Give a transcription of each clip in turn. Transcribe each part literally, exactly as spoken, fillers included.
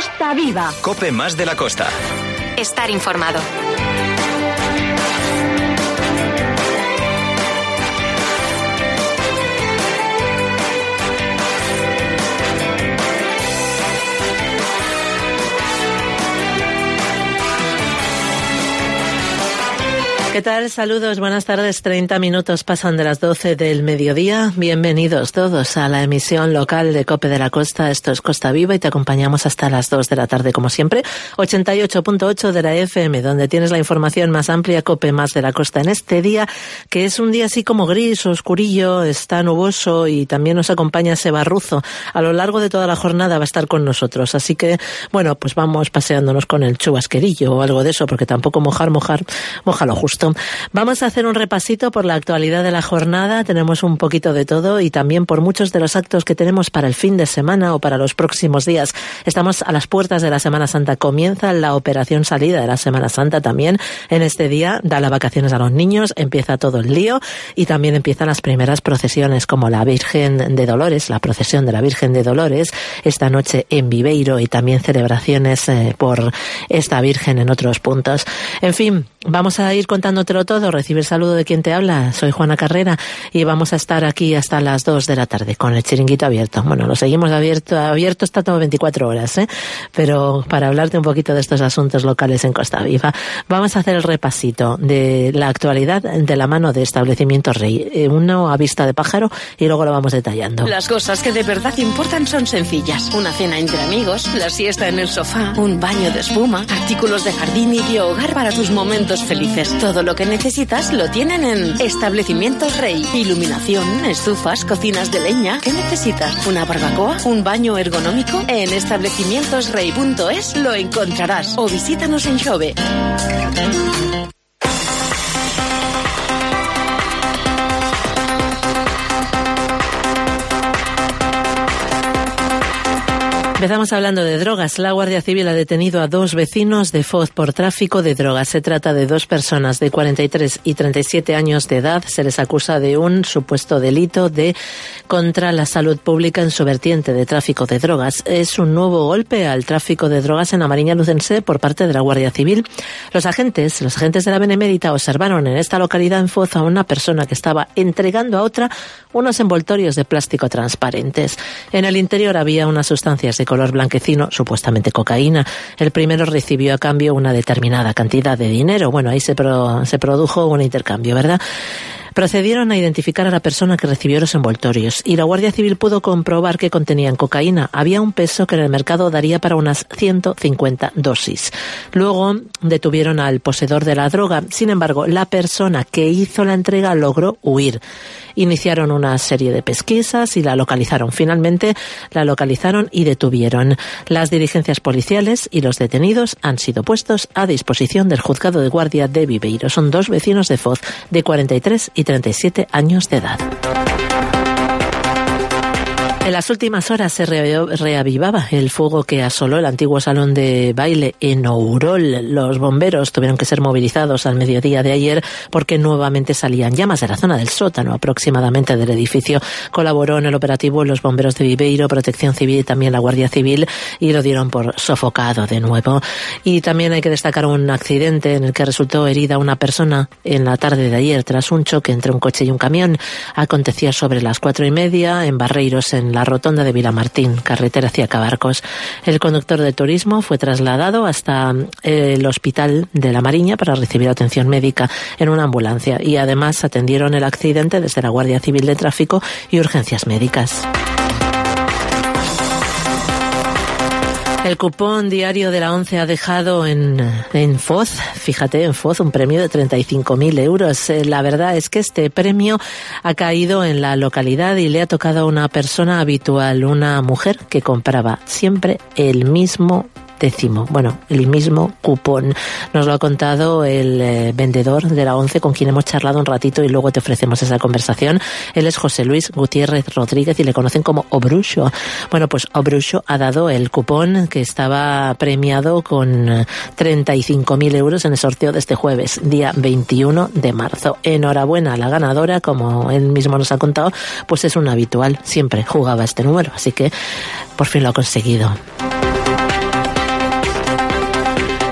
Costa Viva. COPE más de la costa. Estar informado. ¿Qué tal? Saludos, buenas tardes. treinta minutos pasan de las doce del mediodía. Bienvenidos todos a la emisión local de COPE de la Costa. Esto es Costa Viva y te acompañamos hasta las dos de la tarde, como siempre. ochenta y ocho punto ocho de la F M, donde tienes la información más amplia, COPE más de la Costa. En este día, que es un día así como gris, oscurillo, está nuboso y también nos acompaña ese barruzo. A lo largo de toda la jornada va a estar con nosotros. Así que, bueno, pues vamos paseándonos con el chubasquerillo o algo de eso, porque tampoco mojar, mojar, moja lo justo. Vamos a hacer un repasito por la actualidad de la jornada. Tenemos un poquito de todo y también por muchos de los actos que tenemos para el fin de semana o para los próximos días. Estamos a las puertas de la Semana Santa. Comienza la operación salida de la Semana Santa también. En este día da las vacaciones a los niños, empieza todo el lío y también empiezan las primeras procesiones como la Virgen de Dolores, la procesión de la Virgen de Dolores esta noche en Viveiro y también celebraciones eh, por esta Virgen en otros puntos. En fin, vamos a ir contando todo, recibe el saludo de quien te habla. Soy Juana Carrera y vamos a estar aquí hasta las dos de la tarde con el chiringuito abierto. Bueno, lo seguimos abierto, abierto está todo veinticuatro horas, ¿eh? Pero para hablarte un poquito de estos asuntos locales en Costa Viva, vamos a hacer el repasito de la actualidad de la mano de Establecimientos Rey. Uno a vista de pájaro y luego lo vamos detallando. Las cosas que de verdad importan son sencillas. Una cena entre amigos, la siesta en el sofá, un baño de espuma, artículos de jardín y de hogar para tus momentos felices. Todo lo que necesitas lo tienen en Establecimientos Rey. Iluminación, estufas, cocinas de leña. ¿Qué necesitas? ¿Una barbacoa? ¿Un baño ergonómico? En establecimientos rey punto es lo encontrarás. O visítanos en Xove. Empezamos hablando de drogas. La Guardia Civil ha detenido a dos vecinos de Foz por tráfico de drogas. Se trata de dos personas de cuarenta y tres y treinta y siete años de edad. Se les acusa de un supuesto delito de contra la salud pública en su vertiente de tráfico de drogas. Es un nuevo golpe al tráfico de drogas en la Mariña Lucense por parte de la Guardia Civil. Los agentes, los agentes de la Benemérita observaron en esta localidad en Foz a una persona que estaba entregando a otra unos envoltorios de plástico transparentes. En el interior había unas sustancias de color blanquecino, supuestamente cocaína. El primero recibió a cambio una determinada cantidad de dinero. Bueno, ahí se, pro, se produjo un intercambio, ¿verdad? Procedieron a identificar a la persona que recibió los envoltorios y la Guardia Civil pudo comprobar que contenían cocaína. Había un peso que en el mercado daría para unas ciento cincuenta dosis. Luego detuvieron al poseedor de la droga. Sin embargo, la persona que hizo la entrega logró huir. Iniciaron una serie de pesquisas y la localizaron. Finalmente la localizaron y detuvieron. Las diligencias policiales y los detenidos han sido puestos a disposición del Juzgado de Guardia de Viveiro. Son dos vecinos de Foz de cuarenta y tres y treinta y siete años de edad. En las últimas horas se re- reavivaba el fuego que asoló el antiguo salón de baile en Ourol. Los bomberos tuvieron que ser movilizados al mediodía de ayer porque nuevamente salían llamas de la zona del sótano aproximadamente del edificio. Colaboró en el operativo los bomberos de Viveiro, Protección Civil y también la Guardia Civil y lo dieron por sofocado de nuevo. Y también hay que destacar un accidente en el que resultó herida una persona en la tarde de ayer tras un choque entre un coche y un camión. Acontecía sobre las cuatro y media en Barreiros, en la rotonda de Vilamartín, carretera hacia Cabarcos. El conductor de turismo fue trasladado hasta el hospital de la Mariña para recibir atención médica en una ambulancia y además atendieron el accidente desde la Guardia Civil de Tráfico y urgencias médicas. El cupón diario de la ONCE ha dejado en, en Foz, fíjate, en Foz, un premio de treinta y cinco mil euros. La verdad es que este premio ha caído en la localidad y le ha tocado a una persona habitual, una mujer que compraba siempre el mismo décimo, bueno, el mismo cupón. Nos lo ha contado el eh, vendedor de la ONCE con quien hemos charlado un ratito y luego te ofrecemos esa conversación. Él es José Luis Gutiérrez Rodríguez y le conocen como Obruxo. Bueno, pues Obruxo ha dado el cupón que estaba premiado con treinta y cinco mil euros en el sorteo de este jueves, día veintiuno de marzo. Enhorabuena a la ganadora, como él mismo nos ha contado, pues es un habitual, siempre jugaba este número, así que por fin lo ha conseguido.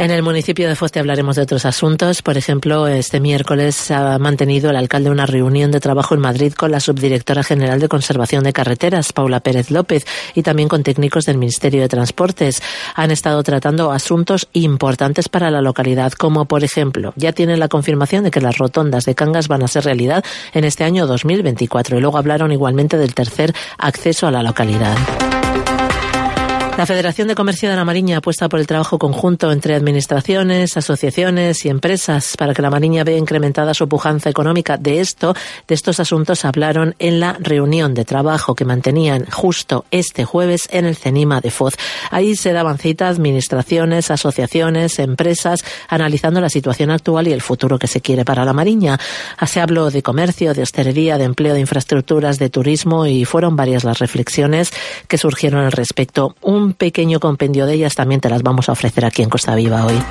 En el municipio de Foz te hablaremos de otros asuntos. Por ejemplo, este miércoles ha mantenido el alcalde una reunión de trabajo en Madrid con la subdirectora general de Conservación de Carreteras, Paula Pérez López, y también con técnicos del Ministerio de Transportes. Han estado tratando asuntos importantes para la localidad, como por ejemplo, ya tienen la confirmación de que las rotondas de Cangas van a ser realidad en este año dos mil veinticuatro. Y luego hablaron igualmente del tercer acceso a la localidad. La Federación de Comercio de La Mariña apuesta por el trabajo conjunto entre administraciones, asociaciones y empresas para que La Mariña vea incrementada su pujanza económica. De esto, de estos asuntos hablaron en la reunión de trabajo que mantenían justo este jueves en el CENIMA de Foz. Ahí se daban cita a administraciones, asociaciones, empresas, analizando la situación actual y el futuro que se quiere para La Mariña. Se habló de comercio, de hostelería, de empleo, de infraestructuras, de turismo, y fueron varias las reflexiones que surgieron al respecto. Un Un pequeño compendio de ellas también te las vamos a ofrecer aquí en Costa Viva hoy.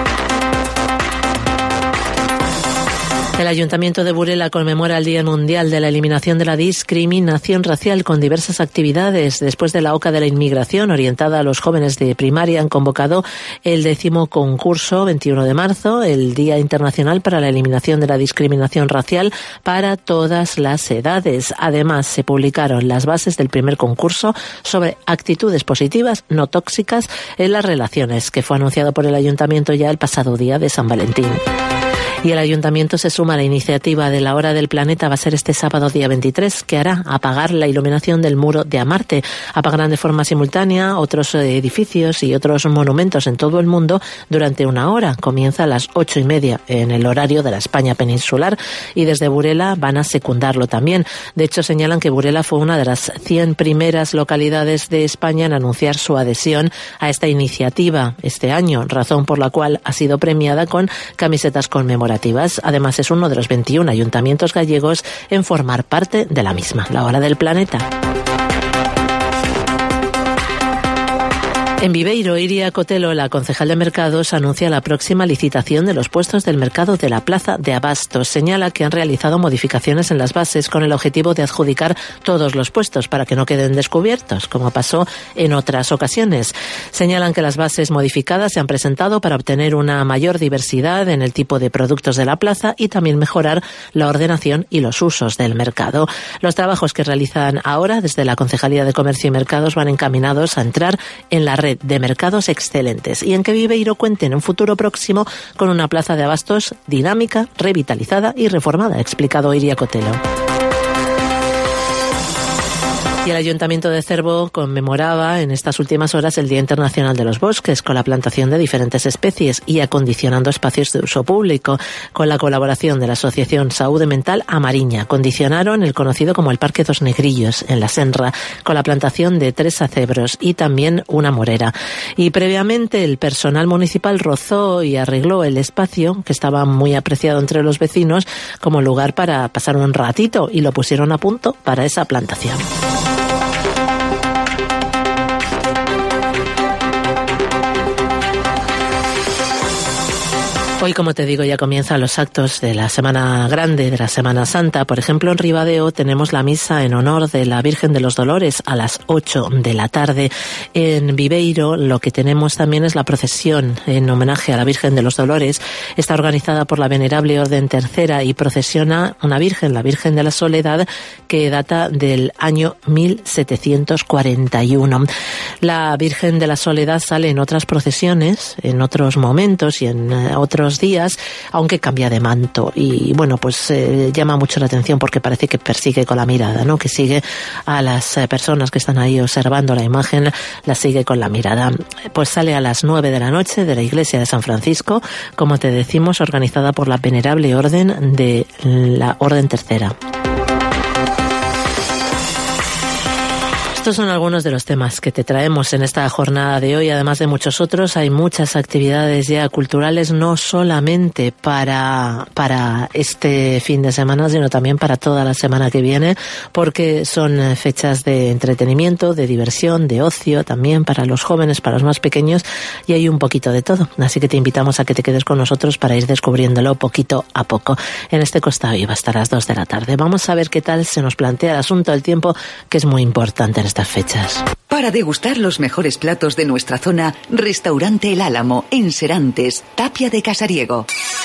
El Ayuntamiento de Burela conmemora el Día Mundial de la Eliminación de la Discriminación Racial con diversas actividades. Después de la OCA de la Inmigración, orientada a los jóvenes de primaria, han convocado el décimo concurso, veintiuno de marzo, el Día Internacional para la Eliminación de la Discriminación Racial para todas las edades. Además, se publicaron las bases del primer concurso sobre actitudes positivas no tóxicas en las relaciones, que fue anunciado por el Ayuntamiento ya el pasado día de San Valentín. Y el Ayuntamiento se suma a la iniciativa de la Hora del Planeta. Va a ser este sábado día veintitrés, que hará apagar la iluminación del muro de Amarte. Apagarán de forma simultánea otros edificios y otros monumentos en todo el mundo durante una hora. Comienza a las ocho y media en el horario de la España peninsular, y desde Burela van a secundarlo también. De hecho, señalan que Burela fue una de las cien primeras localidades de España en anunciar su adhesión a esta iniciativa este año, razón por la cual ha sido premiada con camisetas conmemorativas. Además, es uno de los veintiún ayuntamientos gallegos en formar parte de la misma, la Hora del Planeta. En Viveiro, Iria Cotelo, la concejal de Mercados, anuncia la próxima licitación de los puestos del mercado de la Plaza de Abastos. Señala que han realizado modificaciones en las bases con el objetivo de adjudicar todos los puestos para que no queden descubiertos, como pasó en otras ocasiones. Señalan que las bases modificadas se han presentado para obtener una mayor diversidad en el tipo de productos de la plaza y también mejorar la ordenación y los usos del mercado. Los trabajos que realizan ahora desde la Concejalía de Comercio y Mercados van encaminados a entrar en la red de mercados excelentes y en que Viveiro cuente en un futuro próximo con una plaza de abastos dinámica, revitalizada y reformada, ha explicado Iria Cotelo. Y el Ayuntamiento de Cervo conmemoraba en estas últimas horas el Día Internacional de los Bosques con la plantación de diferentes especies y acondicionando espacios de uso público. Con la colaboración de la Asociación Saúde Mental A Mariña, condicionaron el conocido como el Parque Dos Negrillos en la Senra, con la plantación de tres acebros y también una morera. Y previamente el personal municipal rozó y arregló el espacio, que estaba muy apreciado entre los vecinos, como lugar para pasar un ratito, y lo pusieron a punto para esa plantación. Hoy, como te digo, ya comienzan los actos de la Semana Grande, de la Semana Santa. Por ejemplo, en Ribadeo tenemos la misa en honor de la Virgen de los Dolores a las ocho de la tarde. En Viveiro lo que tenemos también es la procesión en homenaje a la Virgen de los Dolores. Está organizada por la Venerable Orden Tercera y procesiona una Virgen, la Virgen de la Soledad, que data del año mil setecientos cuarenta y uno. La Virgen de la Soledad sale en otras procesiones, en otros momentos y en otros días, aunque cambia de manto, y bueno, pues eh, llama mucho la atención porque parece que persigue con la mirada, ¿no? Que sigue a las eh, personas que están ahí observando la imagen, la sigue con la mirada. Pues sale a las nueve de la noche de la iglesia de San Francisco, como te decimos, organizada por la Venerable Orden de la Orden Tercera. Estos son algunos de los temas que te traemos en esta jornada de hoy. Además de muchos otros, hay muchas actividades ya culturales, no solamente para, para este fin de semana, sino también para toda la semana que viene, porque son fechas de entretenimiento, de diversión, de ocio, también para los jóvenes, para los más pequeños, y hay un poquito de todo. Así que te invitamos a que te quedes con nosotros para ir descubriéndolo poquito a poco. En este Costa Viva hasta las dos de la tarde. Vamos a ver qué tal se nos plantea el asunto del tiempo, que es muy importante en estas fechas. Para degustar los mejores platos de nuestra zona, Restaurante El Álamo, en Serantes, Tapia de Casariego.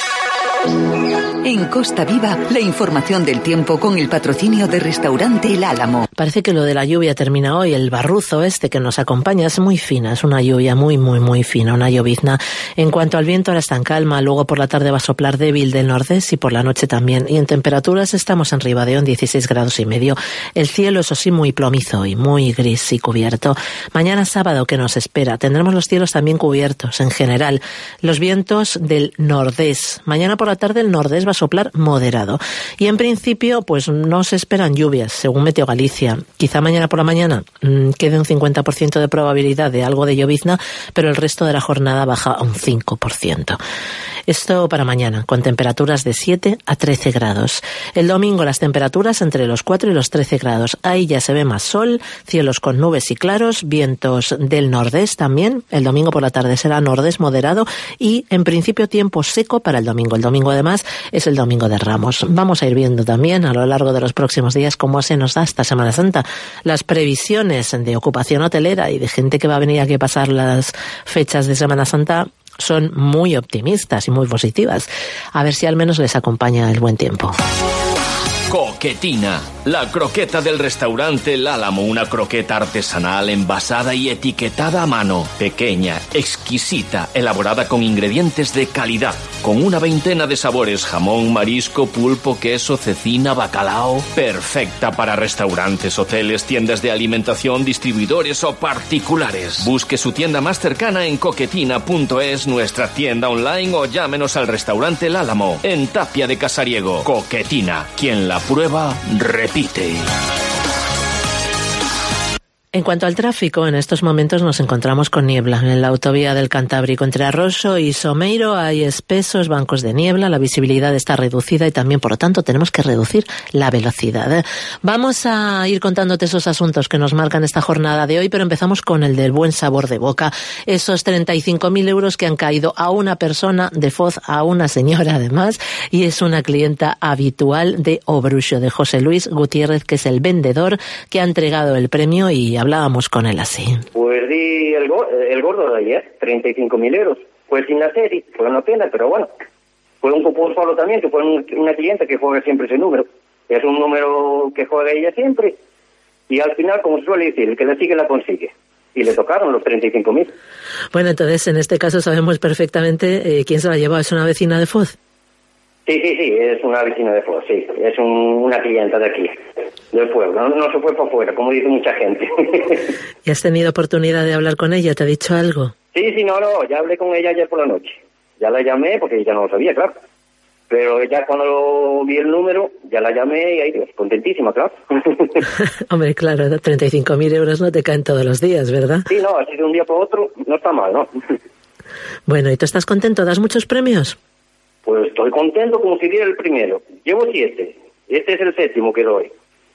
En Costa Viva, la información del tiempo con el patrocinio de Restaurante El Álamo. Parece que lo de la lluvia termina hoy. El barruzo este que nos acompaña es muy fina, es una lluvia muy, muy, muy fina, una llovizna. En cuanto al viento, ahora está en calma, luego por la tarde va a soplar débil del nordés y por la noche también. Y en temperaturas estamos en Ribadeón, dieciséis grados y medio. El cielo, eso sí, muy plomizo y muy gris y cubierto. Mañana sábado, ¿qué nos espera? Tendremos los cielos también cubiertos, en general. Los vientos del nordés. Mañana por la tarde el nordés va a soplar moderado. Y en principio, pues no se esperan lluvias, según Meteo Galicia. Quizá mañana por la mañana mmm, quede un cincuenta por ciento de probabilidad de algo de llovizna, pero el resto de la jornada baja a un cinco por ciento. Esto para mañana, con temperaturas de siete a trece grados. El domingo las temperaturas entre los cuatro y los trece grados. Ahí ya se ve más sol, cielos con nubes y claros, vientos del nordés también. El domingo por la tarde será nordés moderado y en principio tiempo seco para el domingo. El domingo además es el domingo de Ramos. Vamos a ir viendo también a lo largo de los próximos días cómo se nos da esta Semana Santa. Las previsiones de ocupación hotelera y de gente que va a venir aquí a pasar las fechas de Semana Santa son muy optimistas y muy positivas. A ver si al menos les acompaña el buen tiempo. Coquetina, la croqueta del restaurante El Álamo, una croqueta artesanal envasada y etiquetada a mano, pequeña, exquisita, elaborada con ingredientes de calidad, con una veintena de sabores, jamón, marisco, pulpo, queso, cecina, bacalao, perfecta para restaurantes, hoteles, tiendas de alimentación, distribuidores o particulares. Busque su tienda más cercana en coquetina punto es, nuestra tienda online o llámenos al restaurante El Álamo, en Tapia de Casariego. Coquetina, quien la prueba, repite. En cuanto al tráfico, en estos momentos nos encontramos con niebla. En la autovía del Cantábrico entre Arroso y Someiro hay espesos bancos de niebla, la visibilidad está reducida y también, por lo tanto, tenemos que reducir la velocidad. Vamos a ir contándote esos asuntos que nos marcan esta jornada de hoy, pero empezamos con el del buen sabor de boca. Esos treinta y cinco mil euros que han caído a una persona de Foz, a una señora además, y es una clienta habitual de O Bruxo, de José Luis Gutiérrez, que es el vendedor que ha entregado el premio, y hablábamos con él así. Pues di el, go- el gordo de ayer, treinta y cinco mil euros. Fue sin la serie, fue una pena, pero bueno. Fue un cupón solo también, que fue un, una cliente que juega siempre ese número. Es un número que juega ella siempre. Y al final, como se suele decir, el que le sigue la consigue. Y le tocaron los treinta y cinco mil. Bueno, entonces en este caso sabemos perfectamente eh, quién se la ha llevado. ¿Es una vecina de Foz? Sí, sí, sí, es una vecina de Foz, sí. Es un, una clienta de aquí, del pueblo. No, no se fue para afuera, como dice mucha gente. ¿Y has tenido oportunidad de hablar con ella? ¿Te ha dicho algo? Sí, sí, no, no, ya hablé con ella ayer por la noche. Ya la llamé, porque ella no lo sabía, claro. Pero ya cuando vi el número, ya la llamé y ahí, pues, contentísima, claro. Hombre, claro, treinta y cinco mil euros no te caen todos los días, ¿verdad? Sí, no, así de un día para otro, no está mal, ¿no? Bueno, ¿y tú estás contento? ¿Das muchos premios? Pues estoy contento como si diera el primero. Llevo siete. Este es el séptimo que doy.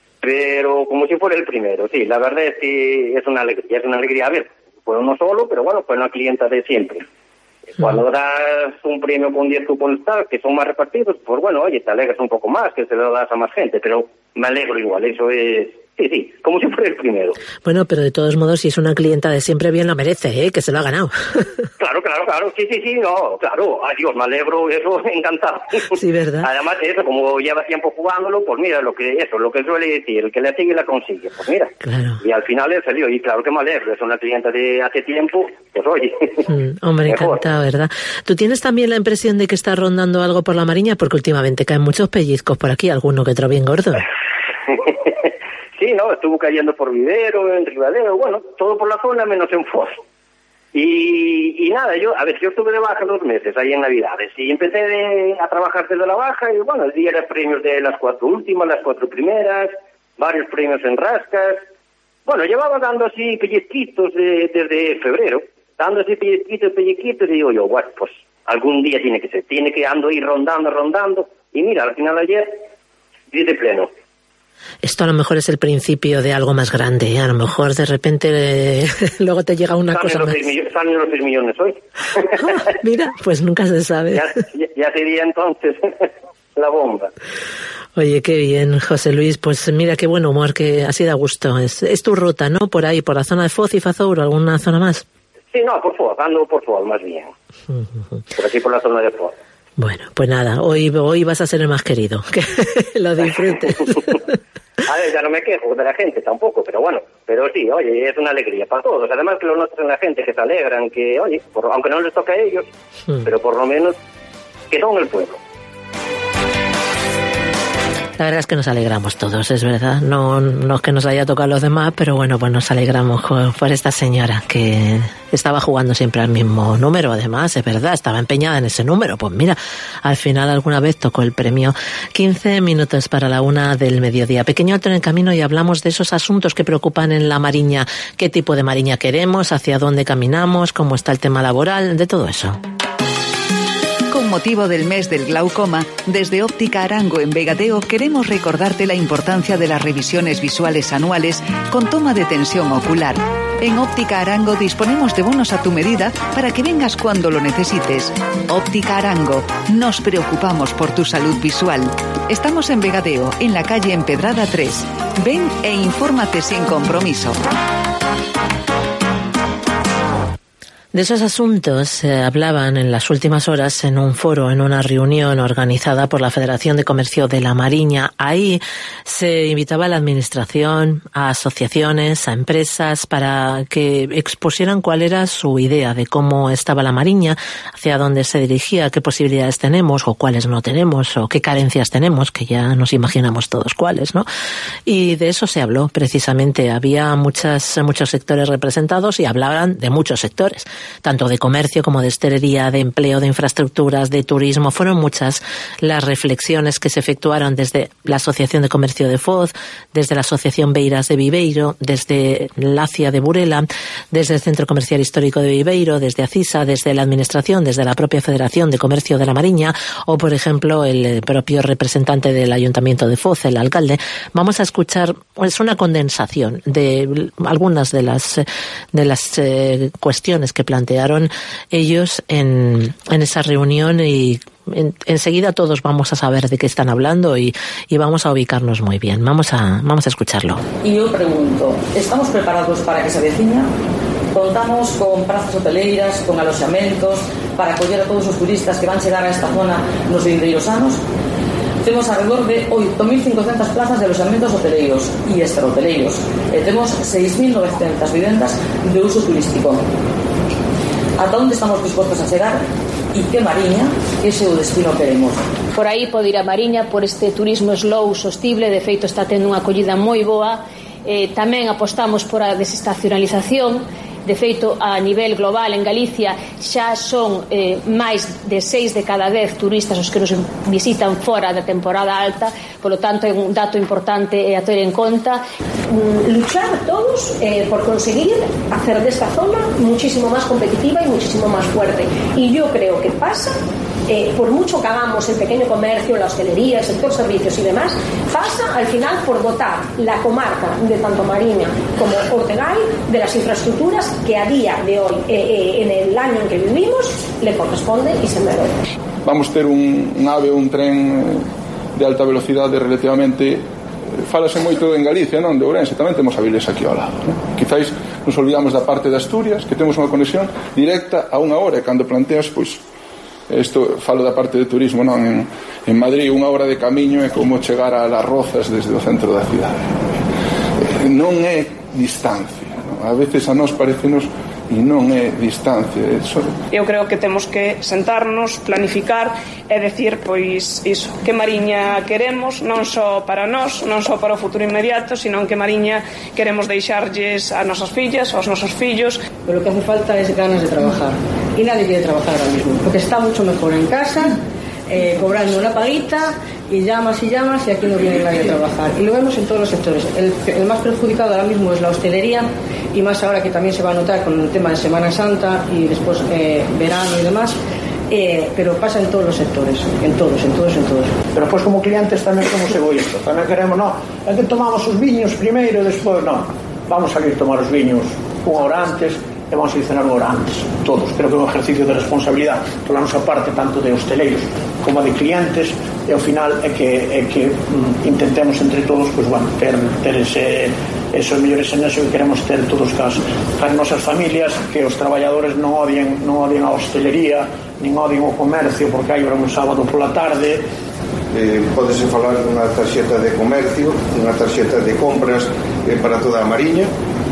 Pero como si fuera el primero, sí. La verdad es que es una alegría. Es una alegría. A ver, fue uno solo, pero bueno, fue una clienta de siempre. Cuando uh-huh. das un premio con diez cupones tal, que son más repartidos, pues bueno, oye, te alegras un poco más, que se lo das a más gente. Pero me alegro igual. Eso es... Sí, sí, como si fuera el primero. Bueno, pero de todos modos, si es una clienta de siempre, bien lo merece, ¿eh? Que se lo ha ganado. Claro, claro, claro, sí, sí, sí, no, claro, adiós, me alegro, eso, encantado. Sí, ¿verdad? Además, eso, como lleva tiempo jugándolo, pues mira, lo que eso, lo que suele decir, el que le sigue la consigue, pues mira. Claro. Y al final él salió, y claro que me alegro, es una clienta de hace tiempo, pues oye. Mm, hombre, mejor. Encantado, ¿verdad? ¿Tú tienes también la impresión de que está rondando algo por la Mariña? Porque últimamente caen muchos pellizcos por aquí, alguno que otro bien gordo. Sí, no, estuvo cayendo por Vivero, en Ribadeo, bueno, todo por la zona menos en Foz. Y, y nada, yo, a ver, yo estuve de baja dos meses ahí en Navidades y empecé de, a trabajar desde la baja y bueno, el día era premios de las cuatro últimas, las cuatro primeras, varios premios en rascas. Bueno, llevaba dando así pellizquitos de, desde febrero, dando así pellizquitos, pellizquitos y digo yo, bueno, pues algún día tiene que ser, tiene que ando ir rondando, rondando y mira, al final ayer, dice pleno. Esto a lo mejor es el principio de algo más grande, ¿eh? A lo mejor de repente eh, luego te llega una cosa más. Salen los seis millones hoy. Oh, mira, pues nunca se sabe. Ya, ya, ya sería entonces. la bomba. Oye, qué bien, José Luis. Pues mira, qué buen humor, que así da gusto. Es, es tu ruta, ¿no? Por ahí, por la zona de Foz y Fazouro, ¿alguna zona más? Sí, no, por Foz, ando por Foz más bien. Uh-huh. Por aquí, por la zona de Foz. Bueno, pues nada, hoy, hoy vas a ser el más querido. Que lo disfrutes. A ver, ya no me quejo de la gente tampoco, pero bueno, pero sí, oye, es una alegría para todos. Además que lo notas en la gente, que se alegran, que, oye, por, aunque no les toca a ellos, hmm. pero por lo menos que son el pueblo. La verdad es que nos alegramos todos, es verdad. No, no es que nos haya tocado a los demás, pero bueno, pues nos alegramos por esta señora que estaba jugando siempre al mismo número. Además, es verdad, estaba empeñada en ese número. Pues mira, al final alguna vez tocó el premio. quince minutos para la una del mediodía. Pequeño alto en el camino y hablamos de esos asuntos que preocupan en la Mariña. ¿Qué tipo de Mariña queremos? ¿Hacia dónde caminamos? ¿Cómo está el tema laboral? De todo eso. Con motivo del mes del glaucoma, desde Óptica Arango en Vegadeo queremos recordarte la importancia de las revisiones visuales anuales con toma de tensión ocular. En Óptica Arango disponemos de bonos a tu medida para que vengas cuando lo necesites. Óptica Arango, nos preocupamos por tu salud visual. Estamos en Vegadeo, en la calle Empedrada tres. Ven e infórmate sin compromiso. De esos asuntos se eh, hablaban en las últimas horas en un foro, en una reunión organizada por la Federación de Comercio de la Mariña. Ahí se invitaba a la administración, a asociaciones, a empresas para que expusieran cuál era su idea de cómo estaba la Mariña, hacia dónde se dirigía, qué posibilidades tenemos o cuáles no tenemos o qué carencias tenemos, que ya nos imaginamos todos cuáles, ¿no? Y de eso se habló precisamente. Había muchas, muchos sectores representados y hablaban de muchos sectores, tanto de comercio como de hostelería, de empleo, de infraestructuras, de turismo. Fueron muchas las reflexiones que se efectuaron desde la Asociación de Comercio de Foz, desde la Asociación Beiras de Viveiro, desde la A C I A de Burela, desde el Centro Comercial Histórico de Viveiro, desde ACISA, desde la Administración, desde la propia Federación de Comercio de la Mariña o, por ejemplo, el propio representante del Ayuntamiento de Foz, el alcalde. Vamos a escuchar, es una condensación de algunas de las, de las eh, cuestiones que plantearon ellos en, en esa reunión y en, enseguida todos vamos a saber de qué están hablando y, y vamos a ubicarnos muy bien. Vamos a, vamos a escucharlo. Y yo pregunto, ¿estamos preparados para que se avecina? Contamos con prazas hoteleiras, con alojamientos para acoger a todos os turistas que van chegar a esta zona nos vindeiros anos? Temos alrededor de oito mil cincocentas plazas de alojamientos hoteleiros e extrahoteleiros e temos seis mil novecientas vivendas de uso turístico. ¿Ata onde estamos dispostos a chegar? E que Mariña ese o destino queremos? Por aí pode ir a Mariña por este turismo slow, sostible. De feito está tendo unha acollida moi boa. Eh, tamén apostamos por a desestacionalización. De feito, a nivel global en Galicia xa son eh, máis de seis de cada dez turistas os que nos visitan fora da temporada alta. Polo tanto, é un dato importante a ter en conta. Luchar todos eh, por conseguir hacer de esta zona muchísimo más competitiva y muchísimo más fuerte. Y yo creo que pasa, eh, por mucho que hagamos el pequeño comercio, la hostelería, el sector servicios y demás, pasa al final por dotar la comarca de tanto Mariña como Ortegay de las infraestructuras que a día de hoy, eh, eh, en el año en que vivimos, le corresponde y se merece. Vamos ter un, un ave, un tren de alta velocidade relativamente, falase moito en Galicia, non? De Ourense, tamén temos Avilés aquí ao lado, non? Quizáis nos olvidamos da parte de Asturias, que temos unha conexión directa a unha hora, e cando planteas, pois, isto falo da parte de turismo, non? En, en Madrid unha hora de camiño é como chegar a Las Rozas desde o centro da cidade. Non é distancia, non? A veces a nós parecenos e non é distancia. Eso... Eu creo que temos que sentarnos, planificar e decir, pois, iso, que Mariña queremos, non só para nós, non só para o futuro inmediato, sino que Mariña queremos deixarlles a nosas fillas, aos nosos fillos. Pero lo que hace falta es ganas de trabajar. Y nadie quiere trabajar ahora mismo, porque está mucho mejor en casa, eh, cobrando una paguita, y llamas y llamas y aquí no viene nadie a trabajar. Y lo vemos en todos los sectores. El, el más perjudicado ahora mismo es la hostelería, y más ahora que también se va a notar con el tema de Semana Santa y después eh, verano y demás. Eh, pero pasa en todos los sectores, en todos, en todos, en todos. Pero pues como clientes tamén somos egoístas, tamén queremos, no, é que tomamos os viños primeiro e despois, no, vamos a ir tomar os viños unha hora antes e vamos a dicenar agora antes, todos. Creo que é un ejercicio de responsabilidade pola nosa parte, tanto de hosteleiros como de clientes, e ao final é que, é que mm, intentemos entre todos, pues, bueno, ter, ter ese, esos mellores senexos que queremos ter todos cas, cas nosas familias, que os traballadores non odien, non odien a hostelería, nin odien o comercio, porque hai un sábado pola tarde. Eh, podese falar dunha tarxeta de comercio, dunha tarxeta de compras eh, para toda a Mariña,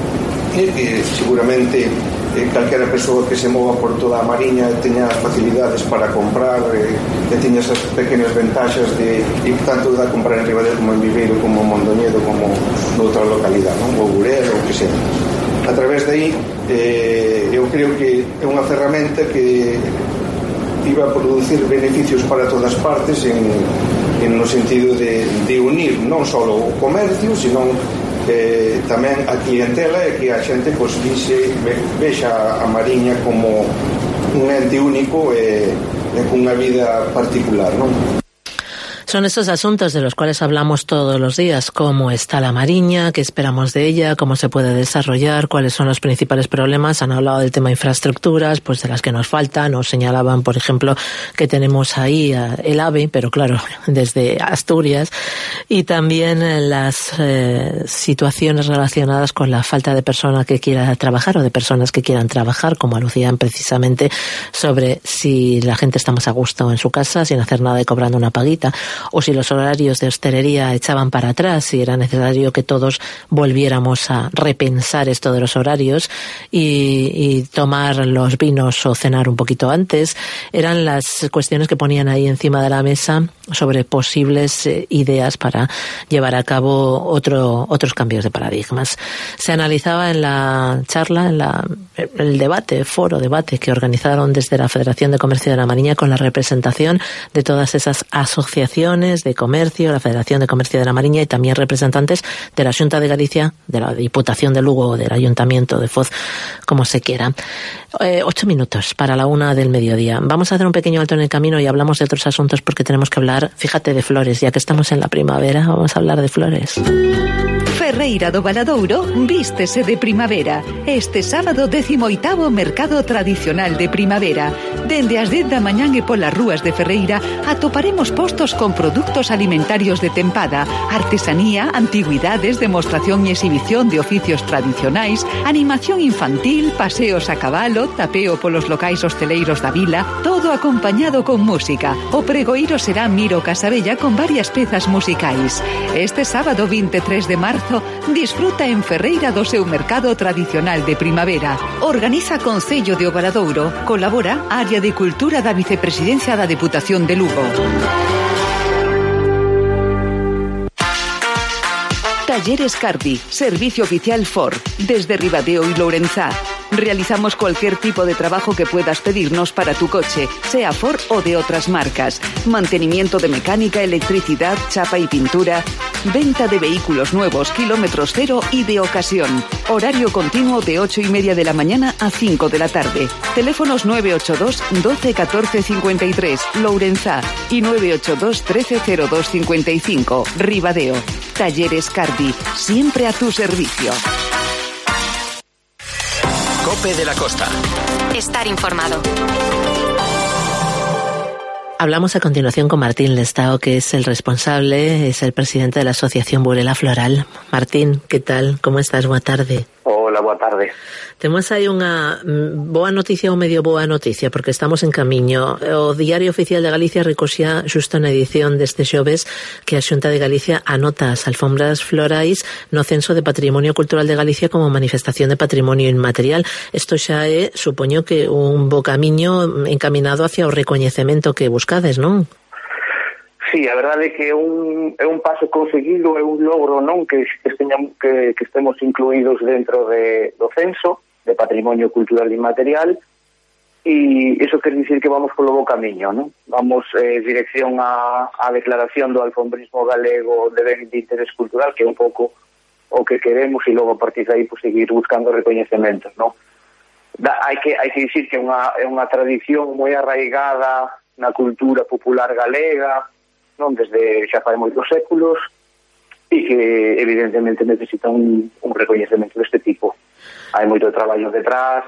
e que seguramente eh, calquera persoa que se mova por toda a Mariña teña as facilidades para comprar, eh, que teña esas pequenas ventaxas de, e tanto da comprar en Ribadeo como en Viveiro, como en Mondoñedo, como noutra localidade, non? Ou Burela, ou que sea. A través de aí, eh, eu creo que é unha ferramenta que iba a producir beneficios para todas partes en, en no sentido de, de unir non só o comercio, sino eh, tamén a clientela, e que a xente pues, dice, ve, vexa a Mariña como un ente único e, e cunha vida particular, non? Son esos asuntos de los cuales hablamos todos los días, cómo está la Mariña, qué esperamos de ella, cómo se puede desarrollar, cuáles son los principales problemas. Han hablado del tema infraestructuras, pues de las que nos faltan, nos señalaban, por ejemplo, que tenemos ahí el AVE, pero claro, desde Asturias, y también las eh, situaciones relacionadas con la falta de persona que quiera trabajar o de personas que quieran trabajar, como alucían precisamente sobre si la gente está más a gusto en su casa sin hacer nada y cobrando una paguita, o si los horarios de hostelería echaban para atrás, si era necesario que todos volviéramos a repensar esto de los horarios y, y tomar los vinos o cenar un poquito antes. Eran las cuestiones que ponían ahí encima de la mesa sobre posibles eh, ideas para llevar a cabo otro, otros cambios de paradigmas. Se analizaba en la charla, en la, el debate, foro, debate que organizaron desde la Federación de Comercio de la Mariña con la representación de todas esas asociaciones de comercio, la Federación de Comercio de la Mariña y también representantes de la Xunta de Galicia, de la Diputación de Lugo o del Ayuntamiento de Foz, como se quiera. Eh, ocho minutos para la una del mediodía. Vamos a hacer un pequeño alto en el camino y hablamos de otros asuntos porque tenemos que hablar, fíjate, de flores, ya que estamos en la primavera, vamos a hablar de flores. Ferreira do Valadouro vístese de primavera. Este sábado décimo oitavo Mercado Tradicional de Primavera. Dende as dez da mañán e polas rúas de Ferreira atoparemos postos con produtos alimentarios de tempada, artesanía, antigüidades, demostración e exhibición de oficios tradicionais, animación infantil, paseos a cabalo, tapeo polos locais hosteleiros da vila, todo acompañado con música. O pregoeiro será Miro Casabella con varias pezas musicais. Este sábado vinte e tres de marzo disfruta en Ferreira do seu mercado tradicional de primavera. Organiza Concello de Obradouro. Colabora Área de Cultura da Vicepresidencia da Deputación de Lugo. Talleres Cardi, servicio oficial Ford, desde Ribadeo y Lourenzá. Realizamos cualquier tipo de trabajo que puedas pedirnos para tu coche, sea Ford o de otras marcas. Mantenimiento de mecánica, electricidad, chapa y pintura. Venta de vehículos nuevos, kilómetros cero y de ocasión. Horario continuo de ocho y media de la mañana a cinco de la tarde. Teléfonos nueve ocho dos doce catorce cincuenta y tres, Lourenzá, y nueve ocho dos trece cero dos cincuenta y cinco, Ribadeo. Talleres Cardi, siempre a tu servicio. Cope de la Costa. Estar informado. Hablamos a continuación con Martín Lestao, que es el responsable, es el presidente de la Asociación Burela Floral. Martín, ¿qué tal? ¿Cómo estás? Boa tarde. Hola, boa tarde. Temos aí unha boa noticia ou medio boa noticia, porque estamos en camiño. O Diario Oficial de Galicia recoxía xusto na edición deste xoves que a Xunta de Galicia anota as alfombras florais no Censo de Patrimonio Cultural de Galicia como manifestación de patrimonio inmaterial. Isto xa é, supoño que un bo camiño encaminado hacia o recoñecemento que buscades, non? Sí, a verdade é que é un, é un paso conseguido, é un logro, non, que, que, esteñamos, que, que estemos incluídos dentro de, do censo de patrimonio cultural inmaterial, e iso quer dicir que vamos polo bo camiño, non? Vamos eh, dirección a, a declaración do alfombrismo galego de ben de interés cultural, que é un pouco o que queremos, e logo a partir de aí pues, seguir buscando recoñecementos, non? Da, hai que hai que dicir que é unha, é unha tradición moi arraigada na cultura popular galega, non, desde xa fai moitos séculos, e que evidentemente necesita un, un recoñecemento deste tipo. Hai moito traballo detrás,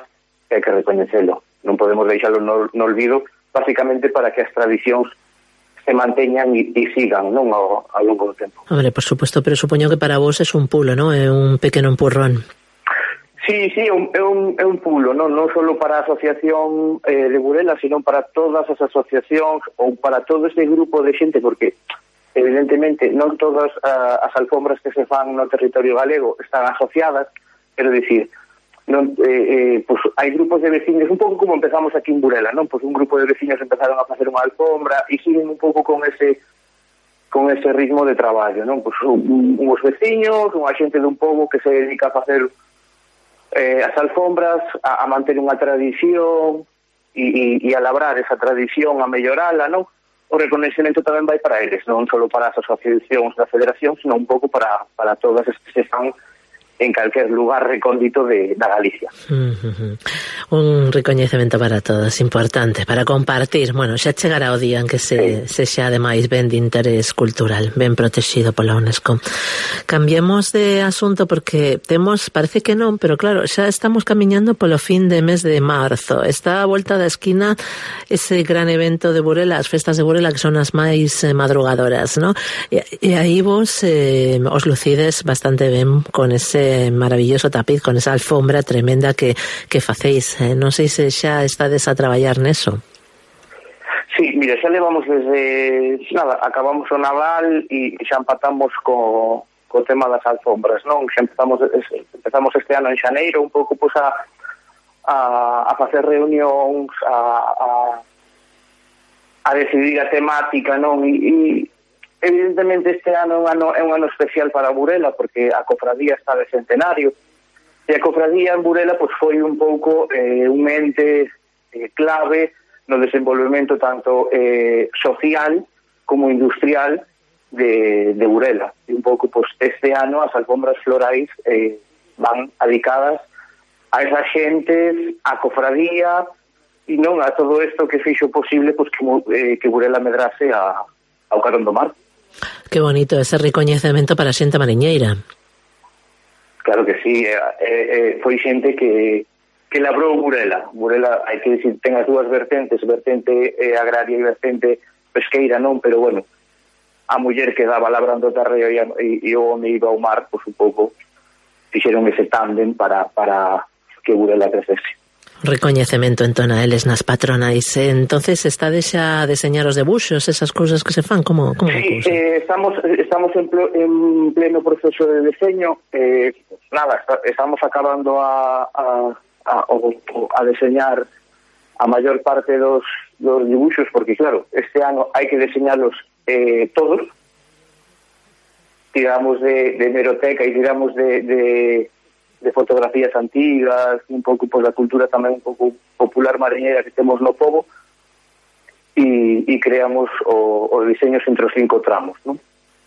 hai que recoñecelo. Non podemos deixalo no, no olvido, básicamente para que as tradicións se manteñan e, e sigan, non, ao, ao longo do tempo. Hombre, por supuesto, pero supoño que para vos é un pulo, non? É un pequeno empurrón. Sí, sí, é un, é un, é un pulo, non, non só para a asociación eh, de Burela, sino para todas as asociacións ou para todo ese grupo de xente, porque evidentemente non todas uh, as alfombras que se fan no territorio galego están asociadas, quero dicir, non, eh, eh, pues, hai grupos de veciños, un pouco como empezamos aquí en Burela, non? Pues un grupo de veciños empezaron a facer unha alfombra e siguen un pouco con ese con ese ritmo de traballo, non? Pues un, uns veciños, unha xente dun pobo que se dedica a facer eh, as alfombras, a, a manter unha tradición e, e, e a labrar esa tradición, a mellorala, non? O recoñecemento tamén vai para eles, non só para as asociacións da federación, sino un pouco para, para todas as que se fan en calquer lugar recóndito de, da Galicia. Uh-huh. Un recoñecemento para todos, importante, para compartir. Bueno, xa chegará o día en que se, sí. se xa ademais ben de interés cultural, ben protegido pola UNESCO. Cambiemos de asunto porque temos, parece que non, pero claro, xa estamos camiñando polo fin de mes de marzo. Está a volta da esquina ese gran evento de Burela, as festas de Burela, que son as máis eh, madrugadoras, ¿no? E, e aí vos eh, os lucides bastante ben con ese maravilloso tapiz, con esa alfombra tremenda que, que facéis. Eh? Non sei se xa estades a traballar neso. Sí, mira, xa levamos desde... Nada, acabamos o Nadal e xa empatamos co, co tema das alfombras, non? Xa empezamos, empezamos este ano en xaneiro, un pouco pues, a, a, a facer reunións, a, a, a decidir a temática, non? E... e evidentemente este ano é un ano, é un ano especial para Burela porque a cofradía está de centenario e a cofradía en Burela pues, foi un pouco eh, un ente eh, clave no desenvolvemento tanto eh, social como industrial de, de Burela e un pouco pues, este ano as alfombras florais eh, van dedicadas a esas xentes, a cofradía e non a todo isto que fixo posible pues, que, eh, que Burela medrase a, ao carón do mar. Que bonito ese recoñecemento para a xente mariñeira. Claro que sí, eh, eh, foi xente que, que labrou Burela. Burela, hai que dicir, ten as dúas vertentes, vertente eh, agraria e vertente pesqueira, non, pero bueno, a muller que daba labrando o terreo e, e, e o home iba ao mar, pois un pouco fixeron ese tándem para, para que Burela crecese. Recoñecemento entón a eles nas patronais. Entonces estades xa a deseñar os debuxos, esas cousas que se fan, como, como sí, eh, estamos estamos en, pl- en pleno proceso de diseño. Eh, nada, está, estamos acabando a a, a a deseñar a maior parte dos dos dibuxos porque claro, este ano hai que deseñalos eh, todos. Tiramos de de hemeroteca e tiramos de de de fotografías antigas, un pouco por la cultura tamén un pouco popular mariñeira que temos no pobo e, e creamos o, os diseños entre os cinco tramos, non?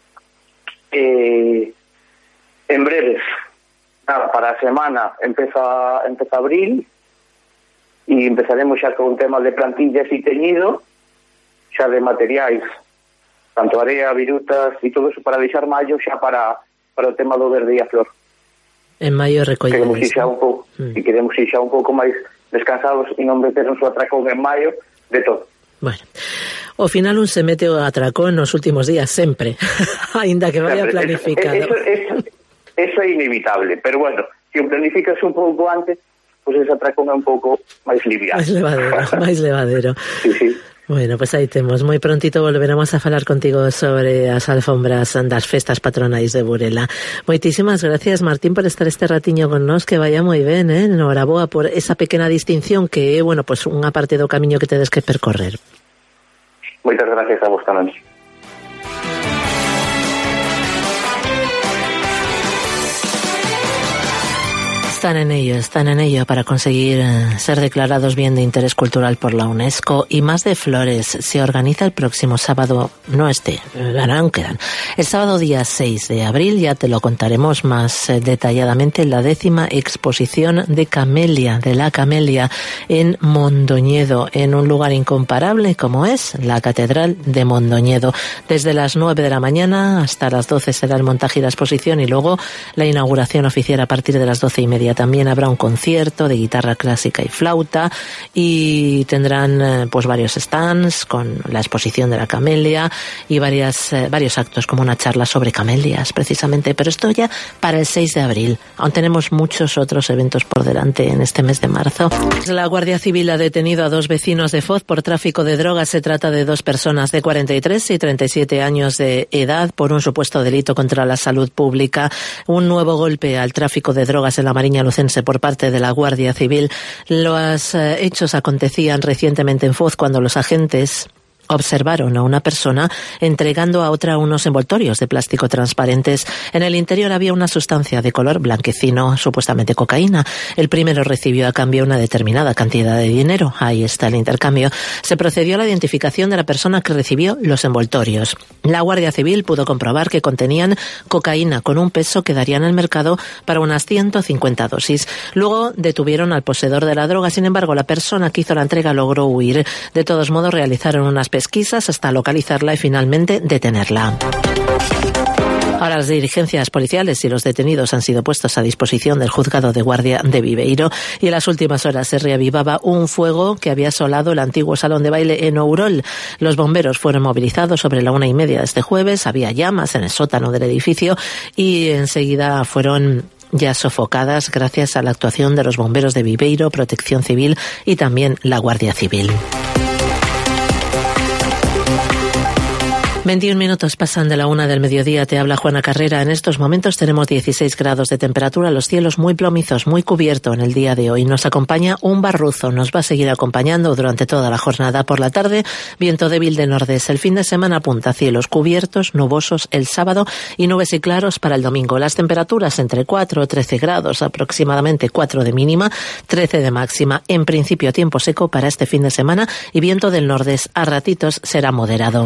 Eh, en breves, nada, para a semana empeza, empeza abril e empezaremos xa con temas de plantillas e teñido, xa de materiais, tanto area, virutas e todo eso para deixar maio xa para, para o tema do verde e a flor. En maio recollemos. Queremos ir xa un pouco, mm. e queremos ir xa un pouco máis descansados e non meternos o atracón en maio de todo. Bueno, ao final un se mete o atracón nos últimos días sempre, aínda que vaya claro, planificado. Eso, eso, eso é inevitable, pero bueno, se o planificas un pouco antes, pois pues ese atracón é un pouco máis liviano. Máis levadero, máis levadero. Sí, sí. Bueno, pues aí temos. Moi prontito volveremos a falar contigo sobre as alfombras das festas patronais de Burela. Moitísimas gracias, Martín, por estar este ratiño con nós, que vaya moi ben, eh? Noraboa por esa pequena distinción que é, bueno, pues unha parte do camiño que tedes que percorrer. Moitas gracias a vos tamén. Están en ello, están en ello para conseguir eh, ser declarados bien de interés cultural por la UNESCO. Y Más de Flores se organiza el próximo sábado, no este, aún quedan. El sábado día seis de abril, ya te lo contaremos más eh, detalladamente, la décima exposición de Camelia, de la Camelia, en Mondoñedo, en un lugar incomparable como es la Catedral de Mondoñedo. Desde las nueve de la mañana hasta las doce será el montaje y la exposición y luego la inauguración oficial a partir de las doce y media Camelia. También habrá un concierto de guitarra clásica y flauta y tendrán pues varios stands con la exposición de la camelia y varias, eh, varios actos como una charla sobre camelias precisamente, pero esto ya para el seis de abril. Aún tenemos muchos otros eventos por delante en este mes de marzo. La Guardia Civil ha detenido a dos vecinos de Foz por tráfico de drogas. Se trata de dos personas de cuarenta y tres y treinta y siete años de edad por un supuesto delito contra la salud pública. Un nuevo golpe al tráfico de drogas en la Mariña lucense por parte de la Guardia Civil. Los eh, hechos acontecían recientemente en Foz cuando los agentes observaron a una persona entregando a otra unos envoltorios de plástico transparentes. En el interior había una sustancia de color blanquecino, supuestamente cocaína. El primero recibió a cambio una determinada cantidad de dinero. Ahí está el intercambio. Se procedió a la identificación de la persona que recibió los envoltorios. La Guardia Civil pudo comprobar que contenían cocaína con un peso que daría en el mercado para unas ciento cincuenta dosis. Luego detuvieron al poseedor de la droga. Sin embargo, la persona que hizo la entrega logró huir. De todos modos, realizaron unas pesquisas hasta localizarla y finalmente detenerla. Ahora las diligencias policiales y los detenidos han sido puestos a disposición del juzgado de guardia de Viveiro y en las últimas horas se reavivaba un fuego que había asolado el antiguo salón de baile en Ourol. Los bomberos fueron movilizados sobre la una y media de este jueves. Había llamas en el sótano del edificio y enseguida fueron ya sofocadas gracias a la actuación de los bomberos de Viveiro, Protección Civil y también la Guardia Civil. veintiún minutos pasan de la una del mediodía. Te habla Juana Carrera. En estos momentos tenemos dieciséis grados de temperatura, los cielos muy plomizos, muy cubierto en el día de hoy. Nos acompaña un barruzo, nos va a seguir acompañando durante toda la jornada. Por la tarde, viento débil de nordés. El fin de semana apunta cielos cubiertos, nubosos el sábado y nubes y claros para el domingo. Las temperaturas entre cuatro y trece grados, aproximadamente cuatro de mínima, trece de máxima. En principio tiempo seco para este fin de semana y viento del nordés. A ratitos será moderado.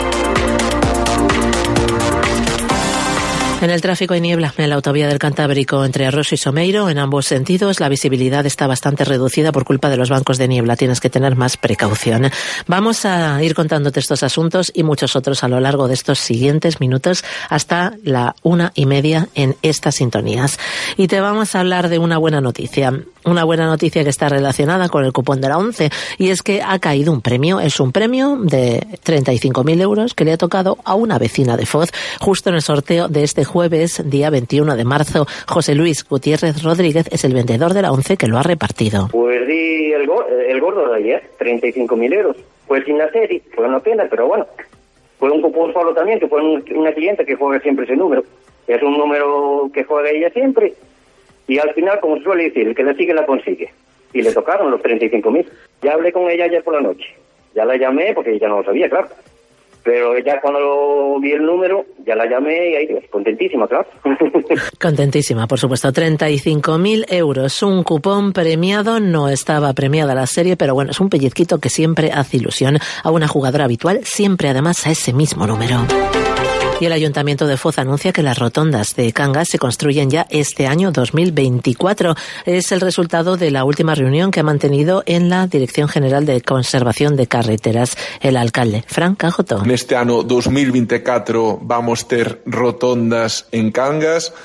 En el tráfico hay niebla en la autovía del Cantábrico entre Arroso y Someiro. En ambos sentidos la visibilidad está bastante reducida por culpa de los bancos de niebla. Tienes que tener más precaución. Vamos a ir contándote estos asuntos y muchos otros a lo largo de estos siguientes minutos hasta la una y media en estas sintonías. Y te vamos a hablar de una buena noticia. Una buena noticia que está relacionada con el cupón de la ONCE y es que ha caído un premio. Es un premio de treinta y cinco mil euros que le ha tocado a una vecina de Foz justo en el sorteo de este jueves, día veintiuno de marzo. José Luis Gutiérrez Rodríguez es el vendedor de la ONCE que lo ha repartido. Pues di el, go el gordo de ayer, treinta y cinco mil euros. Pues sin la serie, fue una pena, pero bueno. Fue un cupón solo también, que fue un, una cliente que juega siempre ese número. Es un número que juega ella siempre. Y al final, como se suele decir, el que la sigue la consigue. Y le tocaron los treinta y cinco mil. Ya hablé con ella ayer por la noche. Ya la llamé porque ella no lo sabía, claro. Pero ya cuando vi el número, ya la llamé y ahí, contentísima, claro. Contentísima, por supuesto. treinta y cinco mil euros. Un cupón premiado. No estaba premiada la serie, pero bueno, es un pellizquito que siempre hace ilusión a una jugadora habitual, siempre además a ese mismo número. Y el Ayuntamiento de Foz anuncia que las rotondas de Cangas se construyen ya este año dos mil veinticuatro. Es el resultado de la última reunión que ha mantenido en la Dirección General de Conservación de Carreteras el alcalde, Fran Cajoto. Neste ano dos mil veinticuatro vamos ter rotondas en Cangas,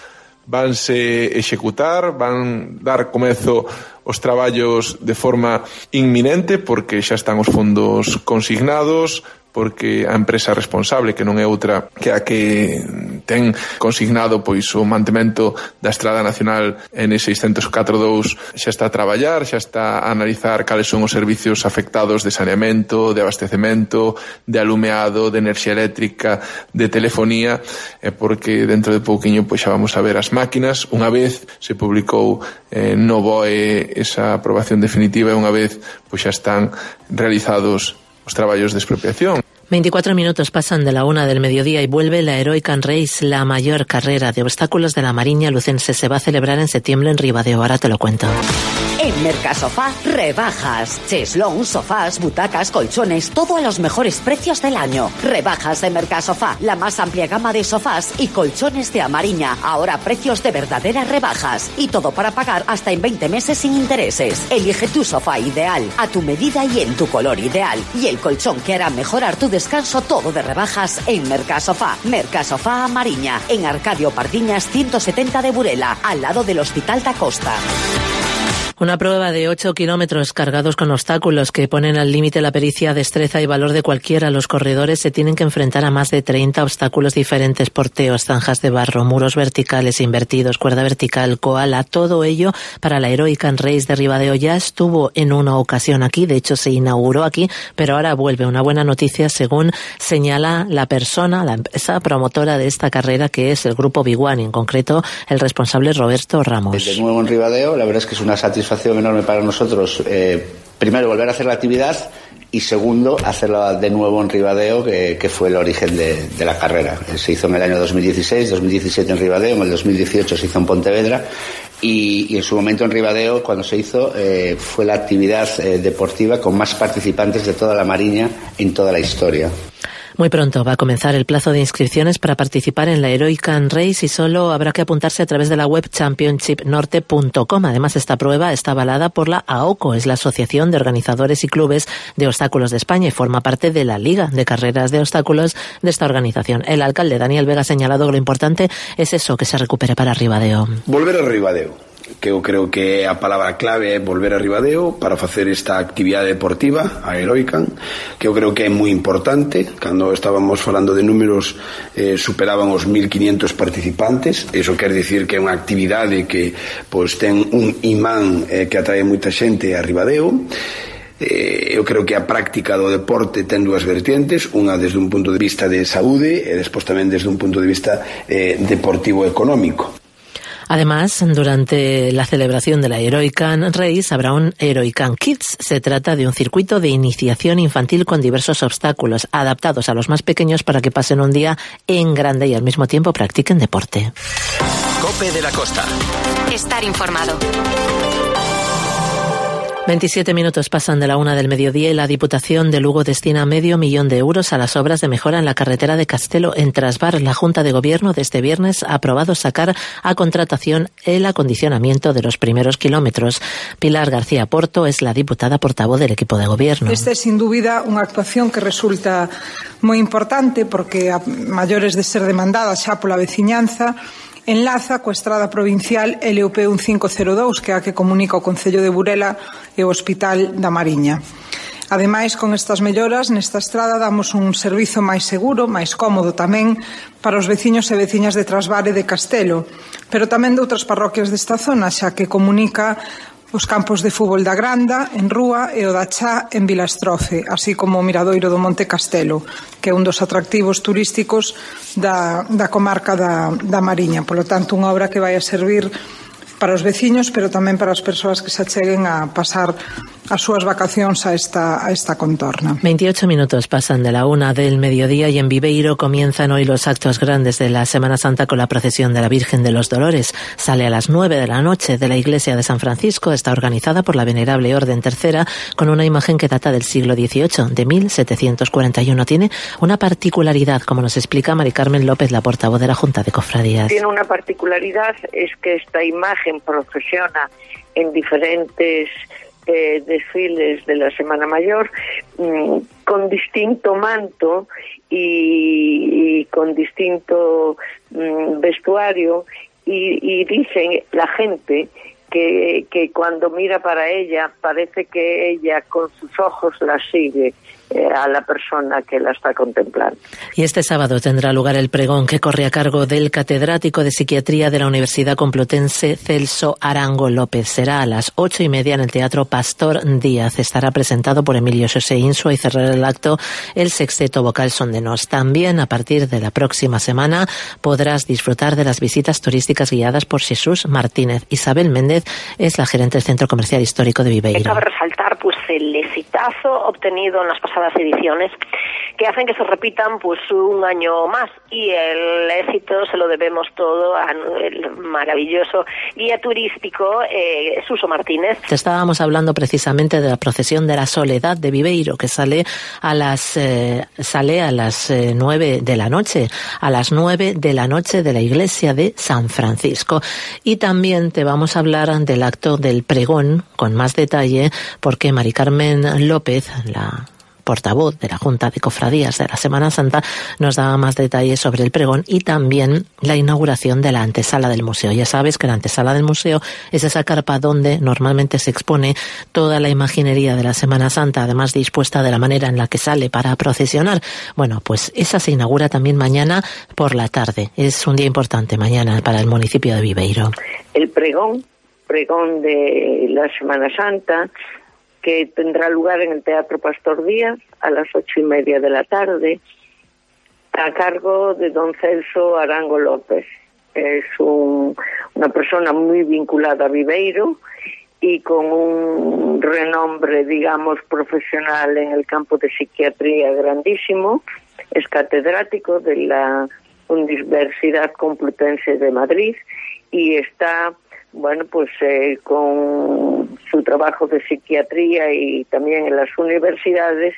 vanse executar, van dar comezo os traballos de forma inminente porque xa están os fondos consignados, porque a empresa responsable, que non é outra que a que ten consignado pois o mantemento da Estrada Nacional N seiscentos catro dous, xa está a traballar, xa está a analizar cales son os servicios afectados de saneamento, de abastecemento, de alumeado, de enerxía eléctrica, de telefonía, e porque dentro de pouquiño pois xa vamos a ver as máquinas. Unha vez se publicou eh, no B O E esa aprobación definitiva e unha vez pois xa están realizados os traballos de expropiación. veinticuatro minutos pasan de la una del mediodía y vuelve la Heroic Race, la mayor carrera de obstáculos de la Mariña lucense. Se va a celebrar en septiembre en Ribadeo. Ahora te lo cuento. En Mercasofá, rebajas. Cheslón, sofás, butacas, colchones, todo a los mejores precios del año. Rebajas de Mercasofá, la más amplia gama de sofás y colchones de Amariña. Ahora precios de verdaderas rebajas. Y todo para pagar hasta en veinte meses sin intereses. Elige tu sofá ideal, a tu medida y en tu color ideal. Y el colchón que hará mejorar tu descanso, todo de rebajas en Mercasofá. Mercasofá Mariña, en Arcadio Pardiñas ciento setenta de Burela, al lado del Hospital da Costa. Una prueba de ocho kilómetros cargados con obstáculos que ponen al límite la pericia, destreza y valor de cualquiera. Los corredores se tienen que enfrentar a más de treinta obstáculos diferentes: porteos, zanjas de barro, muros verticales invertidos, cuerda vertical, koala, todo ello para la Heroic Race de Ribadeo. Ya estuvo en una ocasión aquí, de hecho se inauguró aquí, pero ahora vuelve. Una buena noticia, según señala la persona, la empresa promotora de esta carrera, que es el Grupo Big One, y en concreto el responsable Roberto Ramos. De nuevo en Ribadeo, la verdad es que es una satisfacción enorme para nosotros, eh, primero volver a hacer la actividad y segundo hacerla de nuevo en Ribadeo, que, que fue el origen de, de la carrera. Se hizo en el año dos mil dieciséis, dos mil diecisiete en Ribadeo, en el dos mil dieciocho se hizo en Pontevedra y, y en su momento en Ribadeo, cuando se hizo, eh, fue la actividad eh, deportiva con más participantes de toda la Mariña en toda la historia. Muy pronto va a comenzar el plazo de inscripciones para participar en la Heroic Race y solo habrá que apuntarse a través de la web championship norte punto com. Además, esta prueba está avalada por la A O C O, es la Asociación de Organizadores y Clubes de Obstáculos de España, y forma parte de la Liga de Carreras de Obstáculos de esta organización. El alcalde Daniel Vega ha señalado que lo importante es eso, que se recupere para Ribadeo. Volver a Ribadeo. Que eu creo que a palabra clave é volver a Ribadeo para facer esta actividade deportiva, a Heroican, que eu creo que é moi importante. Cando estábamos falando de números, eh, superaban os mil quinientos participantes. Iso quer dicir que é unha actividade que pois, ten un imán eh, que atrae moita xente a Ribadeo. Eh, eu creo que a práctica do deporte ten dúas vertientes, unha desde un punto de vista de saúde e despois tamén desde un punto de vista eh, deportivo económico. Además, durante la celebración de la Heroic Race habrá un Heroic Kids. Se trata de un circuito de iniciación infantil con diversos obstáculos adaptados a los más pequeños para que pasen un día en grande y al mismo tiempo practiquen deporte. Cope de la Costa. Estar informado. veintisiete minutos pasan de la una del mediodía y la Diputación de Lugo destina medio millón de euros a las obras de mejora en la carretera de Castelo en Trasbar. La Junta de Gobierno de este viernes ha aprobado sacar a contratación el acondicionamiento de los primeros kilómetros. Pilar García Porto es la diputada portavoz del equipo de Gobierno. Esta é, sin dúbida, unha actuación que resulta moi importante porque, a maiores de ser demandada xa pola veciñanza, enlaza coa estrada provincial L U P un cinco cero dous, que é a que comunica o Concello de Burela e o Hospital da Mariña. Ademais, con estas melloras nesta estrada damos un servizo máis seguro, máis cómodo tamén para os veciños e veciñas de Trasbar e de Castelo, pero tamén de outras parroquias desta zona, xa que comunica os campos de fútbol da Granda, en Rúa, e o da Chá, en Vilastrofe, así como o Miradoiro do Monte Castelo, que é un dos atractivos turísticos da, da comarca da, da Mariña. Por lo tanto, unha obra que vai a servir para os veciños, pero tamén para as persoas que se acheguen a pasar as súas vacacións a esta, a esta contorna. veintiocho minutos pasan de la una del mediodía y en Viveiro comienzan hoy los actos grandes de la Semana Santa con la procesión de la Virgen de los Dolores. Sale a las nueve de la noche de la iglesia de San Francisco. Está organizada por la Venerable Orden Tercera con una imagen que data del siglo dieciocho, de mil setecientos cuarenta y uno. Tiene una particularidad, como nos explica Mari Carmen López, la portavoz de la Junta de Cofradías. Tiene una particularidad, es que esta imagen procesiona en diferentes Eh, desfiles de la Semana Mayor mmm, con distinto manto y, y con distinto mmm, vestuario y, y dicen la gente que, que cuando mira para ella parece que ella con sus ojos la sigue eh, a la persona que la está contemplando. Y este sábado tendrá lugar el pregón que corre a cargo del catedrático de Psiquiatría de la Universidad Complutense, Celso Arango López. Será a las ocho y media en el Teatro Pastor Díaz. Estará presentado por Emilio Xosé Insua y cerrará el acto el Sexteto Vocal Son de Nos. También a partir de la próxima semana podrás disfrutar de las visitas turísticas guiadas por Jesús Martínez. Isabel Méndez es la gerente del Centro Comercial Histórico de Viveiro. Cabe resaltar pues el exitazo obtenido en las pasadas ediciones que hacen que se repitan pues un año más, y el éxito se lo debemos todo al maravilloso guía turístico eh, Suso Martínez. Te estábamos hablando precisamente de la procesión de la Soledad de Viveiro, que sale a las eh, sale a las eh, nueve de la noche, a las nueve de la noche de la iglesia de San Francisco. Y también te vamos a hablar del acto del pregón con más detalle, porque Mari Carmen López, la portavoz de la Junta de Cofradías de la Semana Santa, nos daba más detalles sobre el pregón y también la inauguración de la antesala del museo. Ya sabes que la antesala del museo es esa carpa donde normalmente se expone toda la imaginería de la Semana Santa, además dispuesta de la manera en la que sale para procesionar. Bueno, pues esa se inaugura también mañana por la tarde. Es un día importante mañana para el municipio de Viveiro. El pregón, pregón de la Semana Santa, que tendrá lugar en el Teatro Pastor Díaz a las ocho y media de la tarde, a cargo de don Celso Arango López. Es un, una persona muy vinculada a Viveiro y con un renombre, digamos, profesional en el campo de psiquiatría grandísimo. Es catedrático de la Universidad Complutense de Madrid y está, bueno, pues eh, con su trabajo de psiquiatría y también en las universidades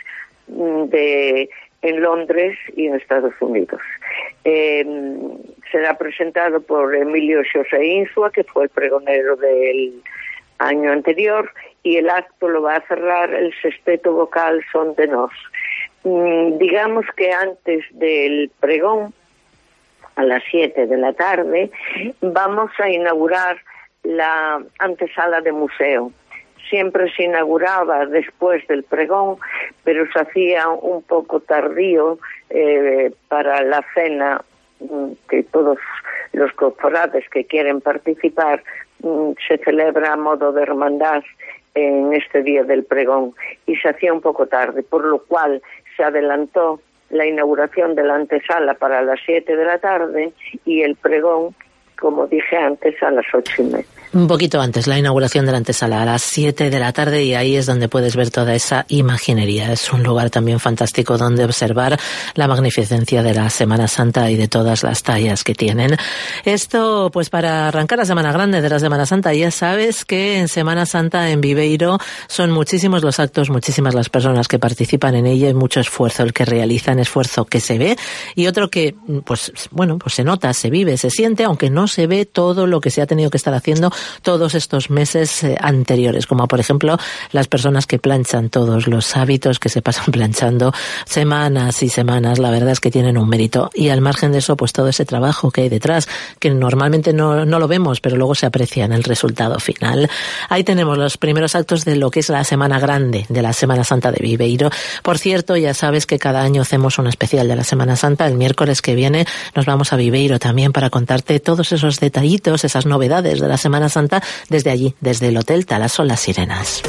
de en Londres y en Estados Unidos. Eh, será presentado por Emilio Xosé Insua, que fue el pregonero del año anterior, y el acto lo va a cerrar el sexteto vocal Son de Nós. Mm, digamos que antes del pregón, a las siete de la tarde, vamos a inaugurar la antesala de museo. Siempre se inauguraba después del pregón, pero se hacía un poco tardío eh, para la cena, que todos los cofrades que quieren participar se celebra a modo de hermandad en este día del pregón, y se hacía un poco tarde, por lo cual se adelantó la inauguración de la antesala para las siete de la tarde y el pregón, como dije antes, a las ocho y media. Un poquito antes, la inauguración de la antesala, a las siete de la tarde, y ahí es donde puedes ver toda esa imaginería. Es un lugar también fantástico donde observar la magnificencia de la Semana Santa y de todas las tallas que tienen. Esto, pues para arrancar la Semana Grande de la Semana Santa, ya sabes que en Semana Santa en Viveiro son muchísimos los actos, muchísimas las personas que participan en ella y mucho esfuerzo el que realizan, esfuerzo que se ve y otro que, pues bueno, pues se nota, se vive, se siente, aunque no se ve todo lo que se ha tenido que estar haciendo todos estos meses eh, anteriores, como por ejemplo las personas que planchan, todos los hábitos que se pasan planchando semanas y semanas. La verdad es que tienen un mérito, y al margen de eso, pues todo ese trabajo que hay detrás, que normalmente no, no lo vemos, pero luego se aprecia en el resultado final. Ahí tenemos los primeros actos de lo que es la Semana Grande de la Semana Santa de Viveiro. Por cierto, ya sabes que cada año hacemos un especial de la Semana Santa. El miércoles que viene nos vamos a Viveiro también para contarte todos esos detallitos, esas novedades de la Semana Santa desde allí, desde el Hotel Talaso Las Sirenas.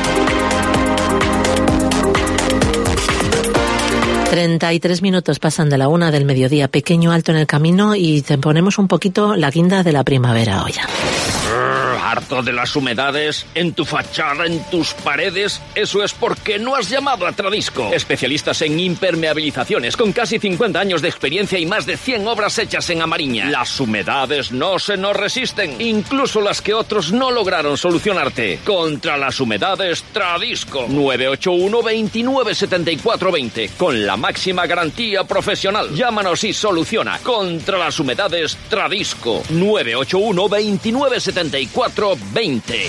treinta y tres minutos pasan de la una del mediodía. Pequeño alto en el camino y te ponemos un poquito la guinda de la primavera hoy. ¿Harto de las humedades en tu fachada, en tus paredes? Eso es porque no has llamado a Tradisco. Especialistas en impermeabilizaciones, con casi cincuenta años de experiencia y más de cien obras hechas en Amariña. Las humedades no se nos resisten, incluso las que otros no lograron solucionarte. Contra las humedades, Tradisco. nueve ocho uno, veintinueve setenta y cuatro veinte. Con la máxima garantía profesional. Llámanos y soluciona. Contra las humedades, Tradisco. nueve ocho uno, veintinueve setenta y cuatro veinte.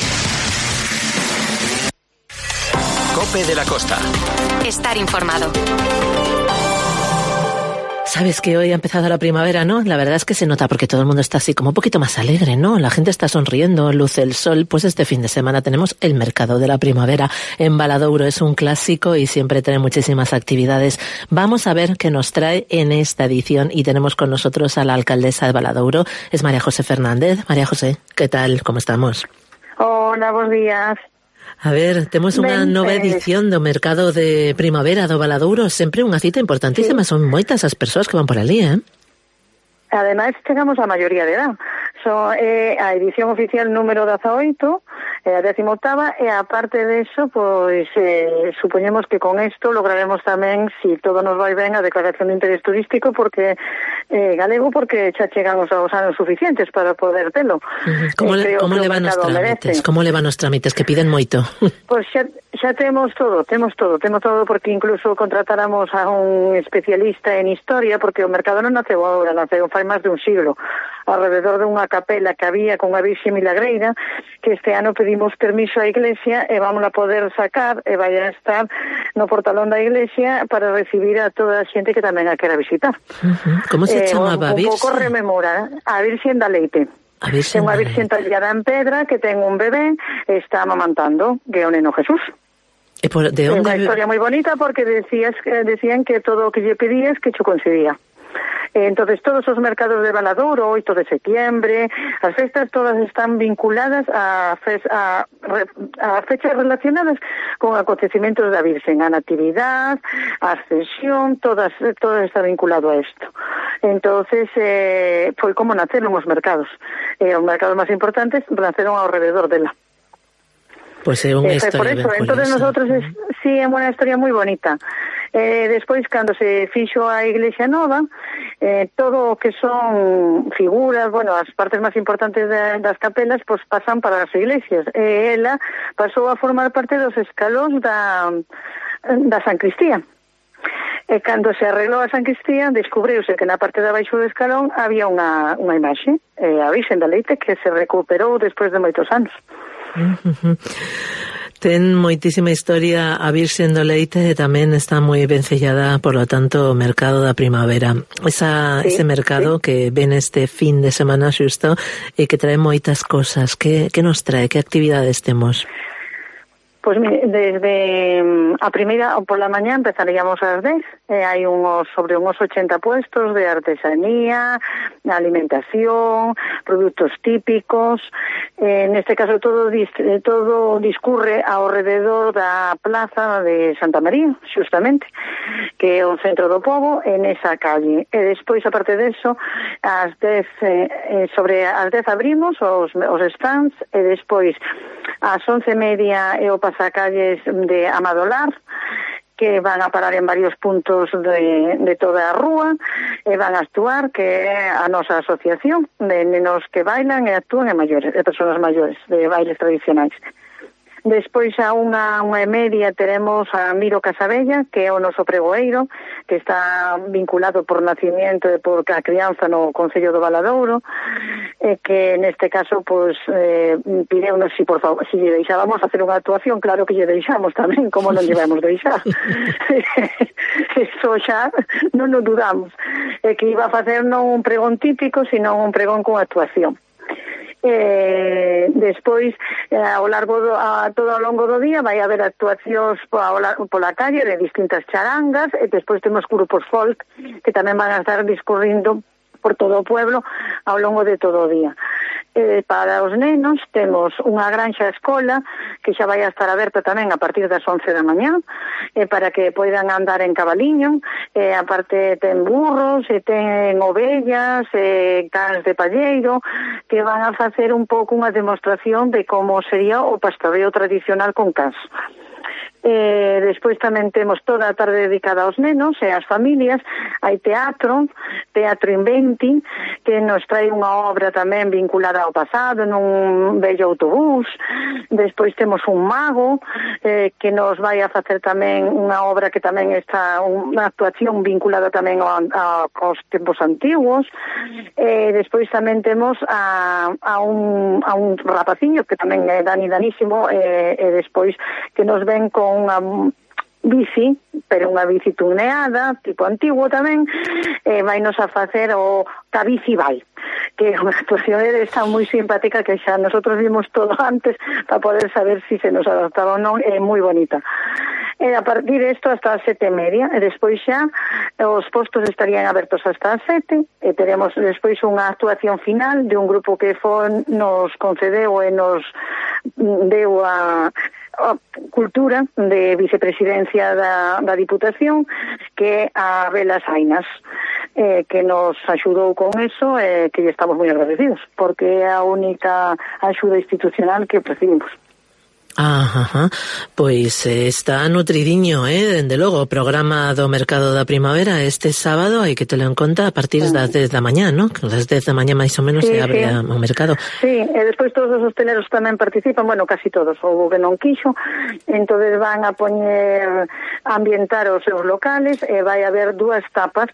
Cope de la Costa. Estar informado. Sabes que hoy ha empezado la primavera, ¿no? La verdad es que se nota porque todo el mundo está así como un poquito más alegre, ¿no? La gente está sonriendo, luce el sol. Pues este fin de semana tenemos el mercado de la primavera en Valadouro. Es un clásico y siempre trae muchísimas actividades. Vamos a ver qué nos trae en esta edición, y tenemos con nosotros a la alcaldesa de Valadouro, es María José Fernández. María José, ¿qué tal? ¿Cómo estamos? Hola, buenos días. A ver, temos unha nova edición do mercado de primavera do Valadouro, sempre unha cita importantísima, sí. Son moitas as persoas que van por ali, eh? Ademais, chegamos a maioría de edad. So, eh, a edición oficial número dezaoito, eh, a décima octava, e aparte de eso, pois, eh, supoñemos que con isto lograremos tamén, si todo nos vai ben, a declaración de interés turístico, porque eh, galego, porque xa chegamos aos anos suficientes para poder telo. Uh-huh. Como, eh, le, como le van os trámites? Como le van os trámites? Que piden moito? Pois xa, xa temos todo, temos todo, temos todo porque incluso contratáramos a un especialista en historia porque o mercado non naceu agora, naceu fai máis de un siglo, alrededor de unha capela que había con a Virxe Milagreira, que este ano pedimos permiso á iglesia e vamos a poder sacar e vai a estar no portalón da iglesia para recibir a toda a xente que tamén a quera visitar. Uh-huh. Como se eh, chamaba a Virxe? Un pouco rememora a Virxen da Leite. A Virxen é unha Virxen tallada en pedra que ten un bebé e está amamantando, que é o neno Jesús. E por, de onde... É unha historia moi bonita porque decías, decían que todo o que lle pedías que cho concedía. Entonces todos os mercados de Valadouro, oito de septiembre, as festas todas están vinculadas a, fes, a, a fechas relacionadas con acontecimentos da Virgen, a Natividad, a Ascensión, todas, todo está vinculado a isto. Entonces eh, foi como naceron os mercados. Eh, os mercados máis importantes naceron ao rededor dela. Pois pues é unha eh, historia por eso, ben entonces curiosa. nosotros es, sí, é unha historia moi bonita. Eh, despois, cando se fixo a Iglesia Nova, eh, todo o que son figuras, bueno, as partes máis importantes de, das capelas, pois pues, pasan para as iglesias. E ela pasou a formar parte dos escalóns da, da San Cristía. E cando se arreglou a San Cristía, descubriuse que na parte de abaixo do escalón había unha, unha imaxe, eh, a Virxen da Leite, que se recuperou despois de moitos anos. Uh-huh. Ten moitísima historia a Virxen do Leite e tamén está moi ben sellada, por lo tanto, o mercado da primavera. Esa, sí, ese mercado sí, que ven este fin de semana xusto e que trae moitas cosas. Que, que nos trae? Que actividades temos? Pois pues, desde a primeira, por la mañá empezaríamos ás dez, e hai unhos, sobre unhos ochenta puestos de artesanía, alimentación, produtos típicos, eh, neste caso todo, todo discurre ao rededor da plaza de Santa María, xustamente, que é o centro do pobo, en esa calle. E despois, aparte deso, ás dez, eh, sobre as dez abrimos os, os stands, e despois ás once e media e o pasacalles de Amadolar, que van a parar en varios puntos de, de toda a rúa e van a actuar, que é a nosa asociación de nenos que bailan e actúan e maiores, de persoas maiores, de bailes tradicionais. Despois a unha, unha e media teremos a Miro Casabella, que é o noso pregoeiro, que está vinculado por nacimiento e por a crianza no Concello do Valadouro, e que neste caso pues, eh, pideunos si por favor, si lle deixábamos hacer unha actuación, claro que lle deixamos tamén, como non lle vamos deixar. Eso xa non nos dudamos. E que iba a facer non un pregón típico, sino un pregón con actuación. Eh, despois eh, ao largo do, a, todo ao longo do día vai haber actuacións pola, pola calle de distintas charangas e despois temos grupos folk que tamén van a estar discurrindo por todo o pueblo ao longo de todo o día. Eh, para os nenos temos unha granxa escola que xa vai a estar aberta tamén a partir das once da mañá, eh, para que poidan andar en cabaliño, eh, aparte ten burros, e ten ovellas, e cans de palleiro, que van a facer un pouco unha demostración de como sería o pastoreo tradicional con cans. Eh, despois tamén temos toda a tarde dedicada aos nenos e ás familias. Hai teatro, Teatro Inventi, que nos trae unha obra tamén vinculada ao pasado nun bello autobús. Despois temos un mago eh, que nos vai a facer tamén unha obra que tamén está unha actuación vinculada tamén a, a, aos tempos antiguos. Eh, despois tamén temos a, a, un, a un rapaciño que tamén é Dani Danísimo, eh, e despois que nos ven con unha bici, pero unha bici tuneada, tipo antigo tamén, e vai nos a facer o Cabici Vai, que é unha actuación está moi simpática, que xa nosotros vimos todo antes para poder saber si se nos adaptaba ou non, é moi bonita. E a partir disto hasta as sete e media, e despois xa os postos estarían abertos hasta as sete, e teremos despois unha actuación final de un grupo que foi, nos concedeu e nos deu a a cultura de vicepresidencia da, da Diputación, que é a Velas Ainas, eh, que nos axudou con eso, e eh, que estamos moi agradecidos, porque é a única axuda institucional que recibimos. Ajá, pois eh, está nutridiño, eh, dende logo, o programa do Mercado da Primavera este sábado, hai que telo en conta a partir das dez da mañá, ¿no? Que das dez da mañá máis ou menos sí, se abre sí. o mercado. Sí, e despois todos os hosteleros tamén participan, bueno, casi todos, houbo que non quixo, entonces van a poñer, a ambientar os seus locales e vai haber dúas tapas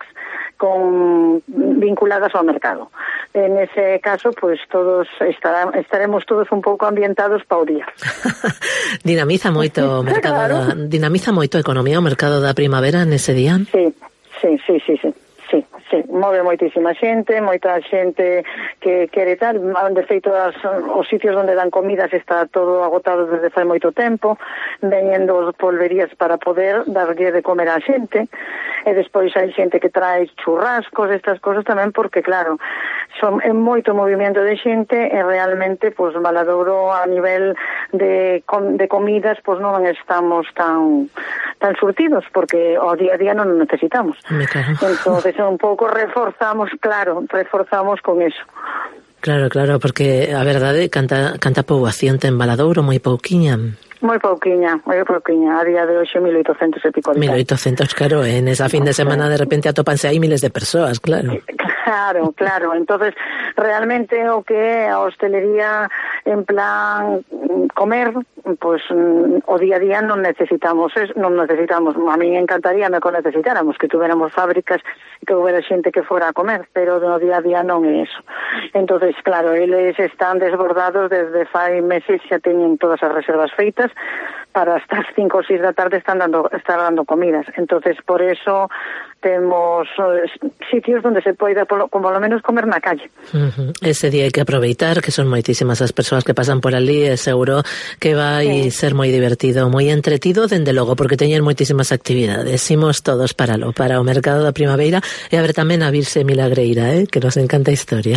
con vinculadas ao mercado. En ese caso, pues todos estará, estaremos todos un pouco ambientados para o día. Dinamiza moito o mercado, claro. da, dinamiza moito a economía o mercado da primavera nese día. Sí, sí, sí, sí, sí. Sí, sí, move moitísima xente, moita xente que quere tal, de feito as, os sitios onde dan comidas está todo agotado desde fai moito tempo, veñendo os polverías para poder darlle de comer á xente, e despois hai xente que trae churrascos, estas cosas tamén, porque claro, son é moito movimento de xente e realmente, pois, pues, Valadouro a nivel de, de comidas, pois pues, non estamos tan tan surtidos, porque ao día a día non necesitamos. Entonces, un pouco reforzamos, claro, reforzamos con eso. Claro, claro, porque a verdade, canta, canta poboación ten Valadouro, moi pouquiña. Moi pouquiña, moi pouquiña, a día de hoxe mil oitocentos e pico. mil oitocentos, claro, en esa fin de semana de repente atópanse aí miles de persoas, claro. Claro, claro, entonces realmente o que é a hostelería en plan comer, pues o día a día non necesitamos, non necesitamos, a mí encantaría me que necesitáramos, que tuviéramos fábricas e que hubiera xente que fora a comer, pero no día a día non é eso. Entonces, claro, eles están desbordados desde fai meses, xa teñen todas as reservas feitas, para hasta as cinco ou seis da tarde están dando, están dando comidas. Entonces, por eso temos uh, sitios donde se poida polo, como lo menos comer na calle. Uh-huh. Ese día hai que aproveitar, que son moitísimas as persoas que pasan por ali, e seguro que vai sí. ser moi divertido, moi entretido, dende logo, porque teñen moitísimas actividades. Imos todos para lo, para o Mercado da Primavera, e a ver tamén a Virxe Milagreira, eh, que nos encanta a historia.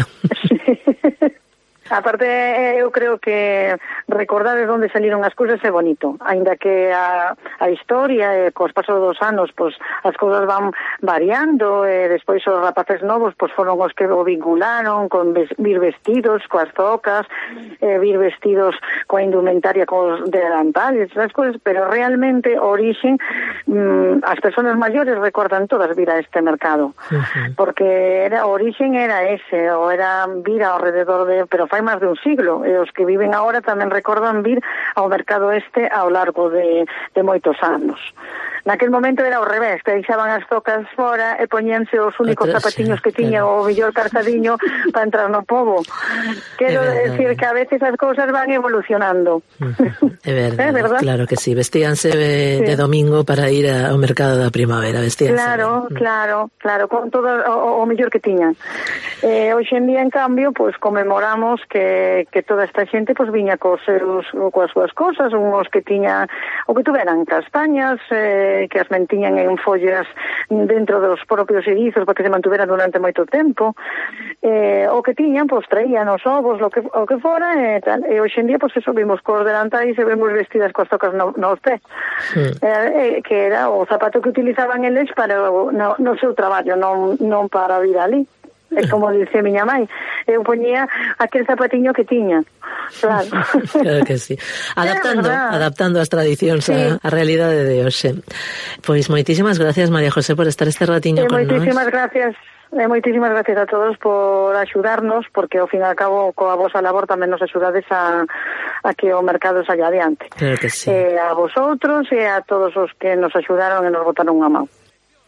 Aparte, eu creo que recordar de onde saliron as cousas é bonito, aínda que a, a historia e cos pasos dos anos, pois as cousas van variando, e despois os rapaces novos pois foron os que o vincularon con ves, vir vestidos coas tocas, e vir vestidos coa indumentaria cos delantales, as cousas, pero realmente o orixen, mm, as persoas maiores recordan todas vir a este mercado, uh-huh. porque era, o orixen era ese, ou era vir ao rededor de, pero fai máis de un siglo, e os que viven agora tamén recordan vir ao mercado este ao largo de, de moitos anos. Naquel momento era ao revés, que deixaban as tocas fora e poñíanse os únicos Atrás, zapatiños que tiña claro. o mellor calzadiño para entrar no pobo. Quero decir que a veces as cousas van evolucionando. Uh-huh. É verdade, ¿Eh, verdad? Claro que sí, vestíanse de, sí. de domingo para ir ao mercado da primavera, vestíanse. Claro, de... claro, claro, con todo o, o mellor que tiñan. Eh, hoxe en día, en cambio, pues conmemoramos que, que toda esta xente pues viña cos seus, coas súas cosas, unhos que tiñan, o que tuveran castañas, eh, que as mentiñan en follas dentro dos propios erizos para que se mantuveran durante moito tempo, eh, o que tiñan, pois traían os ovos, lo que, o que fora, e tal, e hoxe en día, pois eso, vimos cos delantais e vemos vestidas coas tocas no, nos pés, sí. eh, que era o zapato que utilizaban eles para no, no seu traballo, non, non para vir ali. É como dice miña mãe, eu poñía aquel zapatiño que tiña. Claro. Claro que sí. Adaptando, adaptando as tradicións sí. a, a realidade de hoxe. Pois moitísimas gracias, María José, por estar este ratiño eh, con nós. Moitísimas gracias. E moitísimas gracias a todos por axudarnos, porque ao fin e ao cabo coa vosa labor tamén nos axudades a, a que o mercado saia adiante. Claro que sí. E a vosotros e a todos os que nos axudaron e nos botaron unha mão.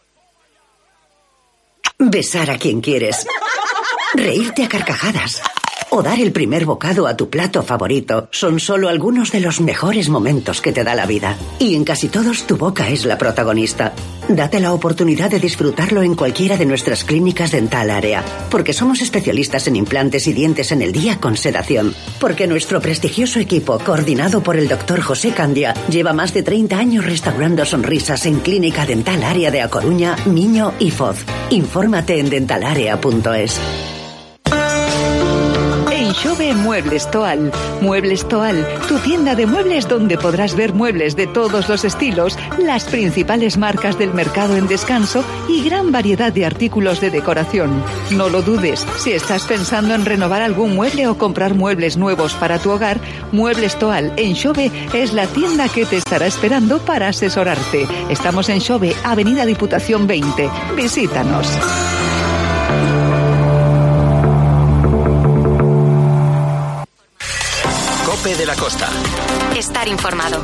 Besar a quien quieres, reírte a carcajadas o dar el primer bocado a tu plato favorito son solo algunos de los mejores momentos que te da la vida. Y en casi todos tu boca es la protagonista. Date la oportunidad de disfrutarlo en cualquiera de nuestras clínicas Dental Área, porque somos especialistas en implantes y dientes en el día con sedación. Porque nuestro prestigioso equipo, coordinado por el doctor José Candia, lleva más de treinta años restaurando sonrisas en Clínica Dental Área de A Coruña, Miño y Foz. Infórmate en dentalarea punto es. En Xove Muebles Toal. Muebles Toal, tu tienda de muebles donde podrás ver muebles de todos los estilos, las principales marcas del mercado en descanso y gran variedad de artículos de decoración. No lo dudes, si estás pensando en renovar algún mueble o comprar muebles nuevos para tu hogar, Muebles Toal en Xove es la tienda que te estará esperando para asesorarte. Estamos en Xove, Avenida Diputación veinte. Visítanos. Cope de la Costa. Estar informado.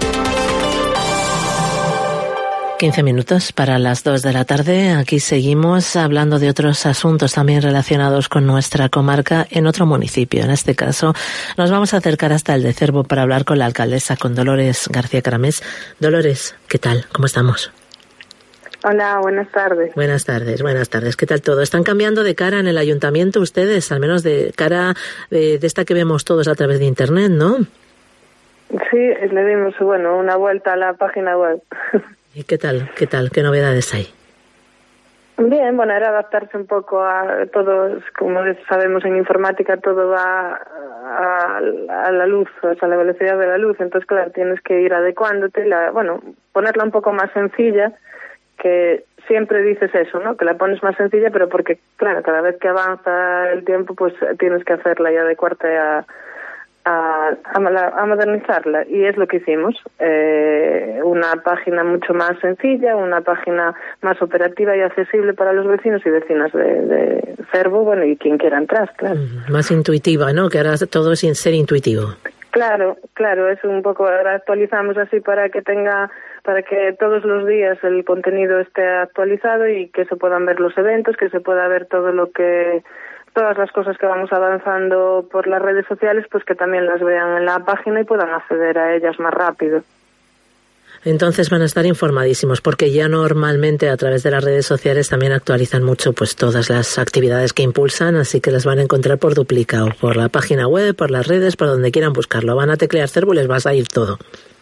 quince minutos para las dos de la tarde. Aquí seguimos hablando de otros asuntos también relacionados con nuestra comarca en otro municipio. En este caso, nos vamos a acercar hasta el de Cervo para hablar con la alcaldesa, con Dolores García Caramés. Dolores, ¿qué tal? ¿Cómo estamos? Hola, buenas tardes. Buenas tardes, buenas tardes. ¿Qué tal todo? ¿Están cambiando de cara en el ayuntamiento ustedes? Al menos de cara eh, de esta que vemos todos a través de internet, ¿no? Sí, le dimos, bueno, una vuelta a la página web. ¿Y qué tal? ¿Qué tal? ¿Qué novedades hay? Bien, bueno, era adaptarse un poco a todo, como sabemos en informática, todo va a, a la luz, o sea, a la velocidad de la luz. Entonces, claro, tienes que ir adecuándote, la, bueno, ponerla un poco más sencilla, que siempre dices eso, ¿no? Que la pones más sencilla, pero porque, claro, cada vez que avanza el tiempo, pues tienes que hacerla y adecuarte a, a, a modernizarla. Y es lo que hicimos. Eh, una página mucho más sencilla, una página más operativa y accesible para los vecinos y vecinas de, de Cervo, bueno, y quien quiera entrar, claro. Más intuitiva, ¿no? Que ahora todo sin ser intuitivo. Claro, claro, es un poco, ahora actualizamos así para que tenga, para que todos los días el contenido esté actualizado y que se puedan ver los eventos, que se pueda ver todo lo que, todas las cosas que vamos avanzando por las redes sociales, pues que también las vean en la página y puedan acceder a ellas más rápido. Entonces van a estar informadísimos, porque ya normalmente a través de las redes sociales también actualizan mucho pues todas las actividades que impulsan, así que las van a encontrar por duplicado, por la página web, por las redes, por donde quieran buscarlo. Van a teclear Cervo y les vas a ir todo.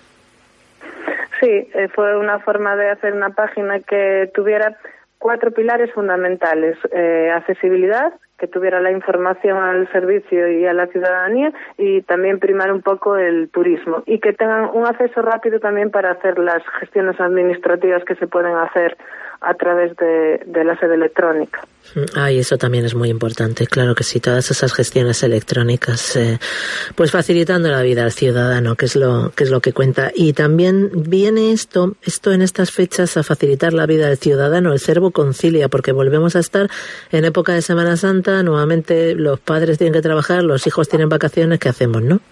Sí, eh, fue una forma de hacer una página que tuviera cuatro pilares fundamentales: eh, accesibilidad, que tuviera la información al servicio y a la ciudadanía, y también primar un poco el turismo, y que tengan un acceso rápido también para hacer las gestiones administrativas que se pueden hacer a través de, de la sede electrónica. Ah, y eso también es muy importante, claro que sí, todas esas gestiones electrónicas, eh, pues facilitando la vida al ciudadano, que es lo que es lo que cuenta. Y también viene esto, esto en estas fechas a facilitar la vida del ciudadano. El Cervo concilia, porque volvemos a estar en época de Semana Santa, nuevamente los padres tienen que trabajar, los hijos tienen vacaciones, ¿qué hacemos, no?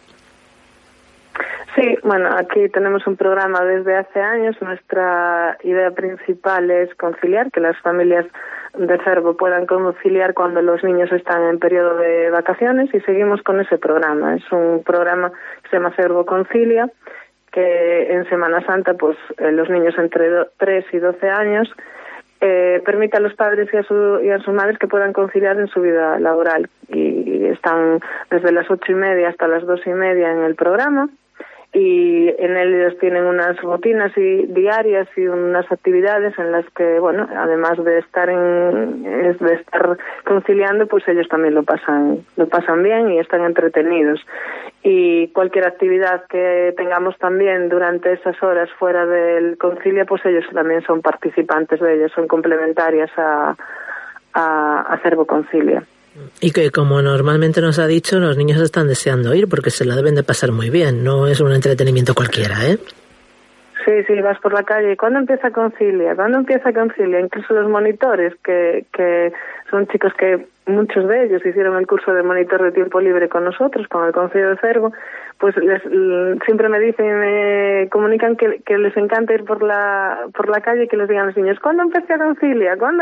Sí, bueno, aquí tenemos un programa desde hace años. Nuestra idea principal es conciliar, que las familias de Cervo puedan conciliar cuando los niños están en periodo de vacaciones, y seguimos con ese programa. Es un programa que se llama Cervo Concilia, que en Semana Santa, pues eh, los niños entre tres y doce años eh, permite a los padres y a, su, y a sus madres que puedan conciliar en su vida laboral. Y están desde las ocho y media hasta las dos y media en el programa. Y en él ellos tienen unas rutinas y diarias y unas actividades en las que, bueno, además de estar en de estar conciliando, pues ellos también lo pasan lo pasan bien y están entretenidos. Y cualquier actividad que tengamos también durante esas horas fuera del concilia, pues ellos también son participantes de ellas, son complementarias a a, a Cervo Concilia. Y que, como normalmente nos ha dicho, los niños están deseando ir porque se lo deben de pasar muy bien. No es un entretenimiento cualquiera, ¿eh? Sí, sí, vas por la calle. ¿Cuándo empieza Concilia? ¿Cuándo empieza Concilia? Incluso los monitores, que, que son chicos que muchos de ellos hicieron el curso de monitor de tiempo libre con nosotros, con el Concello de Cervo, pues les, siempre me dicen, me comunican que, que les encanta ir por la por la calle y que les digan a los niños, ¿cuándo empieza Concilia? ¿Cuándo?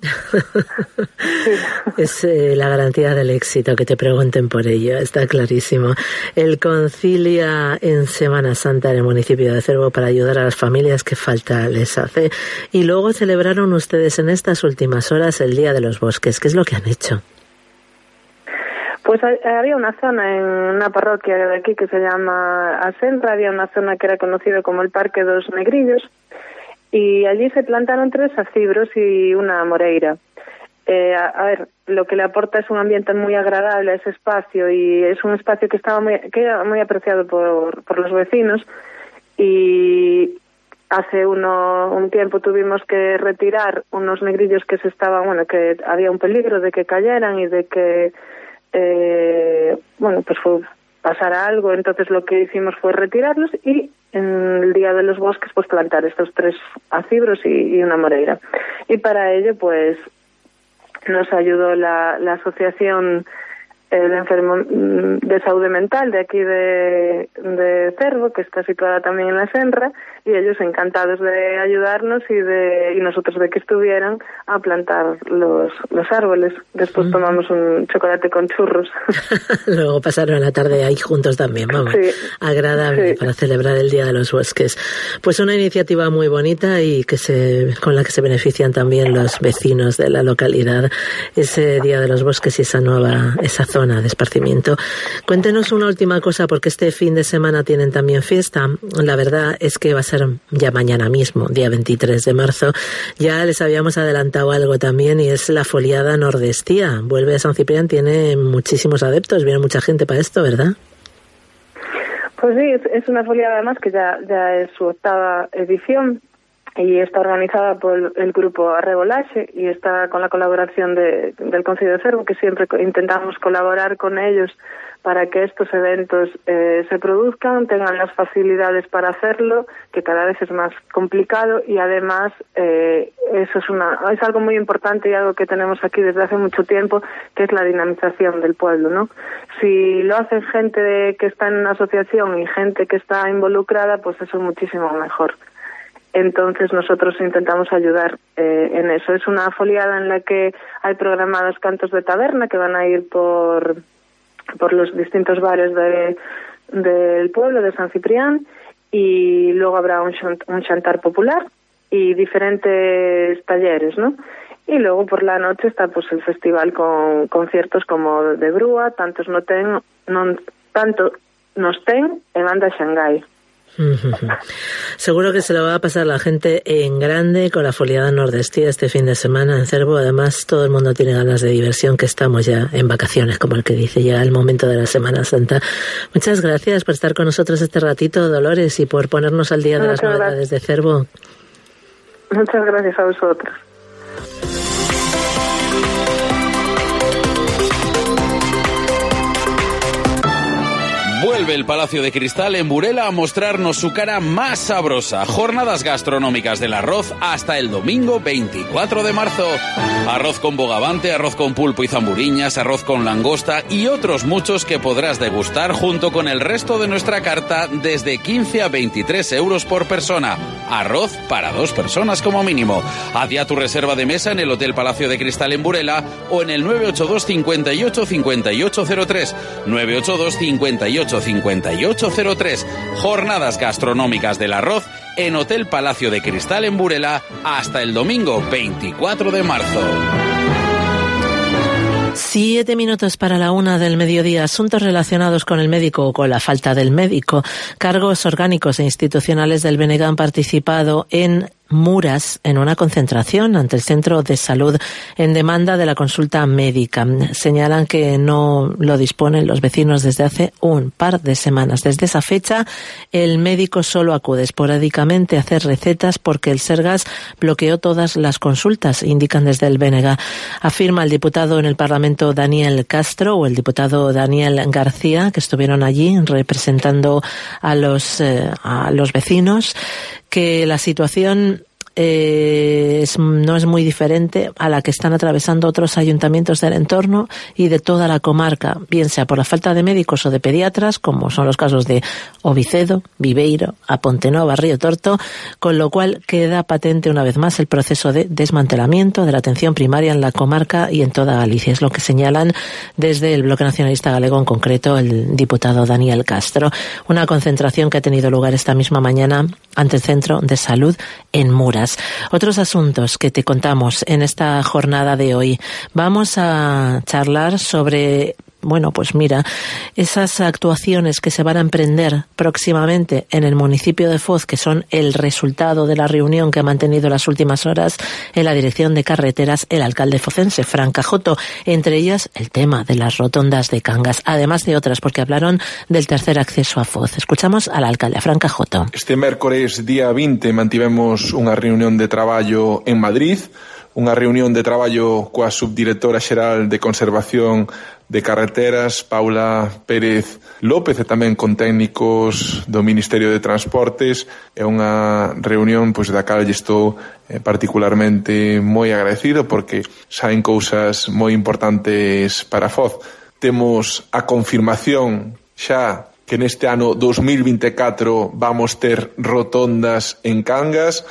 Es eh, la garantía del éxito, que te pregunten por ello, está clarísimo. El Concilia en Semana Santa en el municipio de Cervo para ayudar a las familias, que falta les hace. Y luego celebraron ustedes en estas últimas horas el Día de los Bosques. ¿Qué es lo que han hecho? Pues había una zona en una parroquia de aquí que se llama Asenra, había una zona que era conocida como el Parque dos Negrillos, y allí se plantaron tres acibros y una moreira. Eh, a, a ver, lo que le aporta es un ambiente muy agradable a ese espacio y es un espacio que estaba muy, que era muy apreciado por, por los vecinos y hace uno, un tiempo tuvimos que retirar unos negrillos que se estaban, bueno, que había un peligro de que cayeran y de que, eh, bueno, pues fue, pasara algo, entonces lo que hicimos fue retirarlos y en el Día de los Bosques pues plantar estos tres acibros y, y una moreira. Y para ello pues nos ayudó la, la asociación eh, de enfermo de salud mental de aquí de, de Cervo, que está situada también en la Senra, y ellos encantados de ayudarnos y de y nosotros de que estuvieran a plantar los, los árboles. Después mm. tomamos un chocolate con churros. Luego pasaron la tarde ahí juntos también, vamos. Sí. Agradable sí. Para celebrar el Día de los Bosques. Pues una iniciativa muy bonita y que se con la que se benefician también los vecinos de la localidad, ese Día de los Bosques y esa nueva, esa zona de esparcimiento. Cuéntenos una última cosa, porque este fin de semana tienen también fiesta. La verdad es que va a ser ya mañana mismo, día veintitrés de marzo. Ya les habíamos adelantado algo también y es la foliada nordestía. Vuelve a San Ciprián, tiene muchísimos adeptos, viene mucha gente para esto, ¿verdad? Pues sí, es, es una foliada además que ya, ya es su octava edición y está organizada por el, el grupo Arrebolache y está con la colaboración de, del Concello de Cervo, que siempre intentamos colaborar con ellos para que estos eventos eh, se produzcan, tengan las facilidades para hacerlo, que cada vez es más complicado y además eh, eso es una es algo muy importante y algo que tenemos aquí desde hace mucho tiempo, que es la dinamización del pueblo, ¿no? Si lo hacen gente de, que está en una asociación y gente que está involucrada, pues eso es muchísimo mejor. Entonces nosotros intentamos ayudar eh, en eso. Es una foliada en la que hay programados cantos de taberna que van a ir por por los distintos bares de, del pueblo de San Ciprián y luego habrá un, un chantar popular y diferentes talleres, ¿no? Y luego por la noche está pues el festival con conciertos como de Brúa, tantos no ten, non, tanto nos ten e banda Xangai. Seguro que se lo va a pasar la gente en grande con la foliada nordestía este fin de semana en Cervo. Además todo el mundo tiene ganas de diversión, que estamos ya en vacaciones, como el que dice, ya el momento de la Semana Santa. Muchas gracias por estar con nosotros este ratito, Dolores, y por ponernos al día de Muchas las novedades de Cervo. Muchas gracias a vosotros. Vuelve el Palacio de Cristal en Burela a mostrarnos su cara más sabrosa. Jornadas gastronómicas del arroz hasta el domingo veinticuatro de marzo. Arroz con bogavante, arroz con pulpo y zamburiñas, arroz con langosta y otros muchos que podrás degustar junto con el resto de nuestra carta desde quince a veintitrés euros por persona. Arroz para dos personas como mínimo. Haz ya tu reserva de mesa en el Hotel Palacio de Cristal en Burela o en el nueve ocho dos cincuenta y ocho cincuenta y ocho cero tres. nueve ocho dos cincuenta y ocho cincuenta y ocho cero tres. Jornadas gastronómicas del arroz en Hotel Palacio de Cristal en Burela hasta el domingo veinticuatro de marzo. Siete minutos para la una del mediodía. Asuntos relacionados con el médico o con la falta del médico. Cargos orgánicos e institucionales del B N G han participado en Muras en una concentración ante el Centro de Salud en demanda de la consulta médica. Señalan que no lo disponen los vecinos desde hace un par de semanas. Desde esa fecha, el médico solo acude esporádicamente a hacer recetas porque el Sergas bloqueó todas las consultas, indican desde el B N G. Afirma el diputado en el Parlamento Daniel Castro o el diputado Daniel García, que estuvieron allí representando a los, eh, a los vecinos, que la situación eh, es, no es muy diferente a la que están atravesando otros ayuntamientos del entorno y de toda la comarca, bien sea por la falta de médicos o de pediatras, como son los casos de Ovicedo, Viveiro, A Pontenova, Río Torto, con lo cual queda patente una vez más el proceso de desmantelamiento de la atención primaria en la comarca y en toda Galicia. Es lo que señalan desde el Bloque Nacionalista Galego, en concreto el diputado Daniel Castro. Una concentración que ha tenido lugar esta misma mañana ante el Centro de Salud en Muras. Otros asuntos que te contamos en esta jornada de hoy. Vamos a charlar sobre bueno, pues mira, esas actuaciones que se van a emprender próximamente en el municipio de Foz, que son el resultado de la reunión que ha mantenido las últimas horas en la Dirección de Carreteras el alcalde focense, Fran Cajoto, entre ellas el tema de las rotondas de Cangas, además de otras, porque hablaron del tercer acceso a Foz. Escuchamos al alcalde, a Fran Cajoto. Este mércores día vinte mantivemos unha reunión de traballo en Madrid, unha reunión de traballo coa subdirectora xeral de Conservación de Carreteras, Paula Pérez López, e tamén con técnicos do Ministerio de Transportes. É unha reunión pois da cal lle estou eh, particularmente moi agradecido, porque saen cousas moi importantes para Foz. Temos a confirmación xa que neste ano dos mil vinte e catro vamos ter rotondas en Cangas.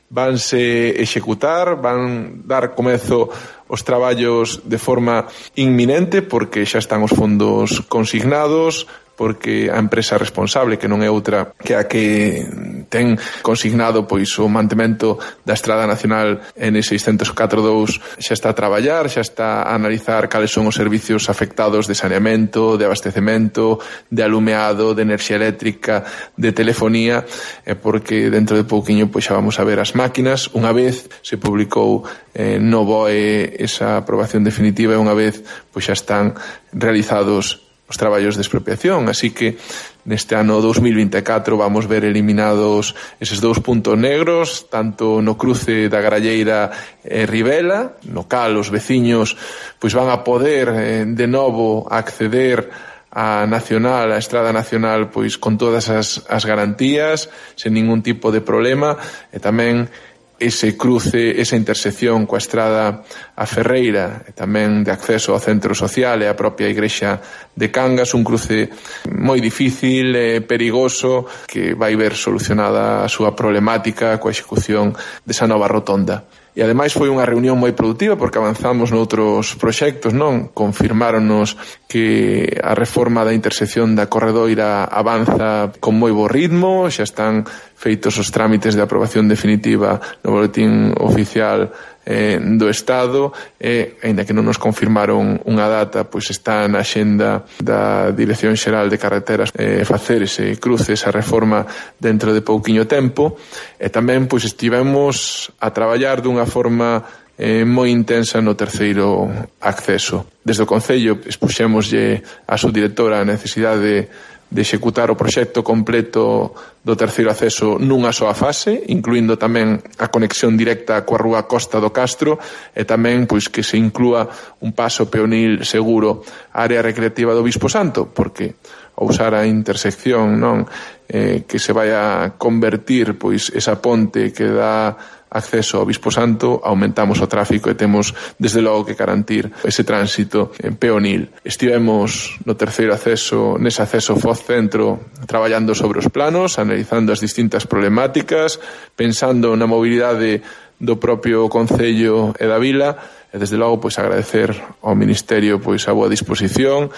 Vanse executar, van dar comezo os traballos de forma inminente, porque xa están os fondos consignados, porque a empresa responsable, que non é outra que a que ten consignado pois o mantemento da Estrada Nacional N seiscentos catro dous, xa está a traballar, xa está a analizar cales son os servicios afectados de saneamento, de abastecemento, de alumeado, de enerxía eléctrica, de telefonía, eh, porque dentro de pouquiño pois xa vamos a ver as máquinas. Unha vez se publicou eh, no B O E esa aprobación definitiva, e unha vez pois xa están realizados os traballos de expropiación, así que neste ano dos mil vinte e catro vamos ver eliminados eses dous puntos negros, tanto no cruce da Gralleira e Rivela, no cal os veciños pois van a poder eh, de novo acceder a Nacional, a Estrada Nacional, pois con todas as, as garantías, sen ningún tipo de problema, e tamén ese cruce, esa intersección coa estrada a Ferreira, e tamén de acceso ao centro social e a propia igrexa de Cangas, un cruce moi difícil e perigoso que vai ver solucionada a súa problemática coa execución desa nova rotonda. E ademais foi unha reunión moi produtiva, porque avanzamos noutros proxectos, non? Confirmáronos que a reforma da intersección da Corredoira avanza con moi bo ritmo, xa están feitos os trámites de aprobación definitiva no boletín oficial eh, do Estado, e, aínda que non nos confirmaron unha data, pois está na axenda da Dirección Xeral de Carreteras eh, facer ese cruce, esa reforma dentro de pouquiño tempo. E tamén pois estivemos a traballar dunha forma eh, moi intensa no terceiro acceso. Desde o Concello expuxémoslle á subdirectora a necesidade de de executar o proxecto completo do terceiro acceso nunha soa fase, incluindo tamén a conexión directa coa rúa Costa do Castro, e tamén pois que se inclúa un paso peonil seguro á área recreativa do Bispo Santo, porque ao usar a intersección, non, eh, que se vai a convertir pois esa ponte que dá acceso ao Bispo Santo, aumentamos o tráfico e temos desde logo que garantir ese tránsito peonil. Estivemos no terceiro acceso, nese acceso Foz Centro, traballando sobre os planos, analizando as distintas problemáticas, pensando na mobilidade do propio Concello e da Vila, e desde logo pois agradecer ao Ministerio pois a boa disposición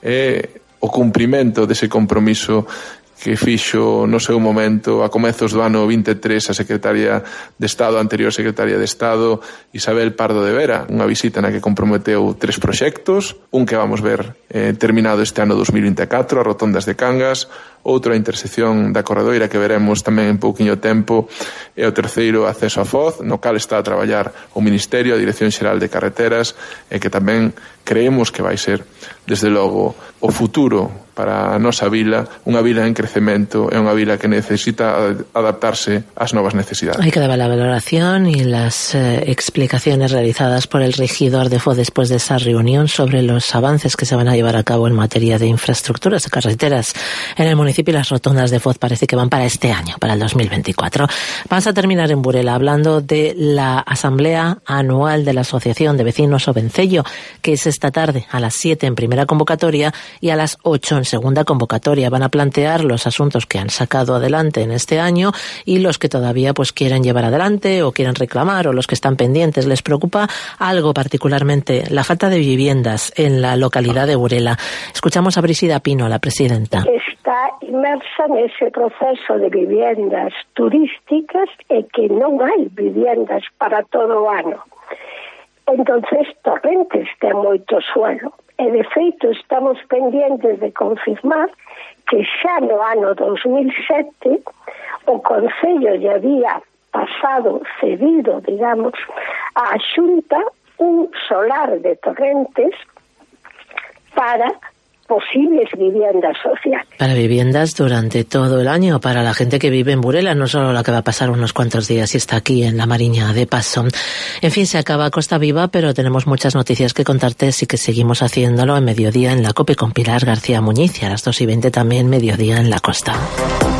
e o cumprimento dese compromiso que fixo no seu momento a comezos do ano vinte e tres a secretaria de Estado, a anterior secretaria de Estado, Isabel Pardo de Vera, unha visita na que comprometeu tres proxectos, un que vamos ver eh, terminado este ano dos mil vinte e catro, a rotondas de Cangas, outro a intersección da Corredoira que veremos tamén en pouquiño tempo, e o terceiro acceso a Foz, no cal está a traballar o Ministerio, a Dirección Xeral de Carreteras, e que tamén creemos que vai ser, desde logo, o futuro para a nosa vila, unha vila en crecemento, é unha vila que necesita adaptarse ás novas necesidades. Ahí quedaba la valoración y las eh, explicaciones realizadas por el regidor de Foz después de esa reunión sobre los avances que se van a llevar a cabo en materia de infraestructuras de carreteras en el municipio, y las rotondas de Foz parece que van para este año, para el dos mil veinticuatro. Vamos a terminar en Burela hablando de la asamblea anual de la Asociación de Vecinos Ovencello, que es esta tarde a las siete en primera convocatoria y a las ocho en segunda convocatoria. Van a plantear los asuntos que han sacado adelante en este año y los que todavía pues quieren llevar adelante o quieren reclamar, o los que están pendientes. Les preocupa algo particularmente, la falta de viviendas en la localidad de Burela. Escuchamos a Brígida Pino, la presidenta. Está inmersa nese proceso de viviendas turísticas e que non hai viviendas para todo o ano. Entonces, Torrentes ten moito suelo e de feito estamos pendientes de confirmar que xa no ano dos mil sete o Concello lle había pasado, cedido, digamos, á Xunta un solar de Torrentes para posibles viviendas sociales. Para viviendas durante todo el año, para la gente que vive en Burela, no solo la que va a pasar unos cuantos días y está aquí en la Mariña de paso. En fin, se acaba Costa Viva, pero tenemos muchas noticias que contarte, así que seguimos haciéndolo en Mediodía en la COPE con Pilar García Muñiz y a las dos y veinte también Mediodía en la Costa.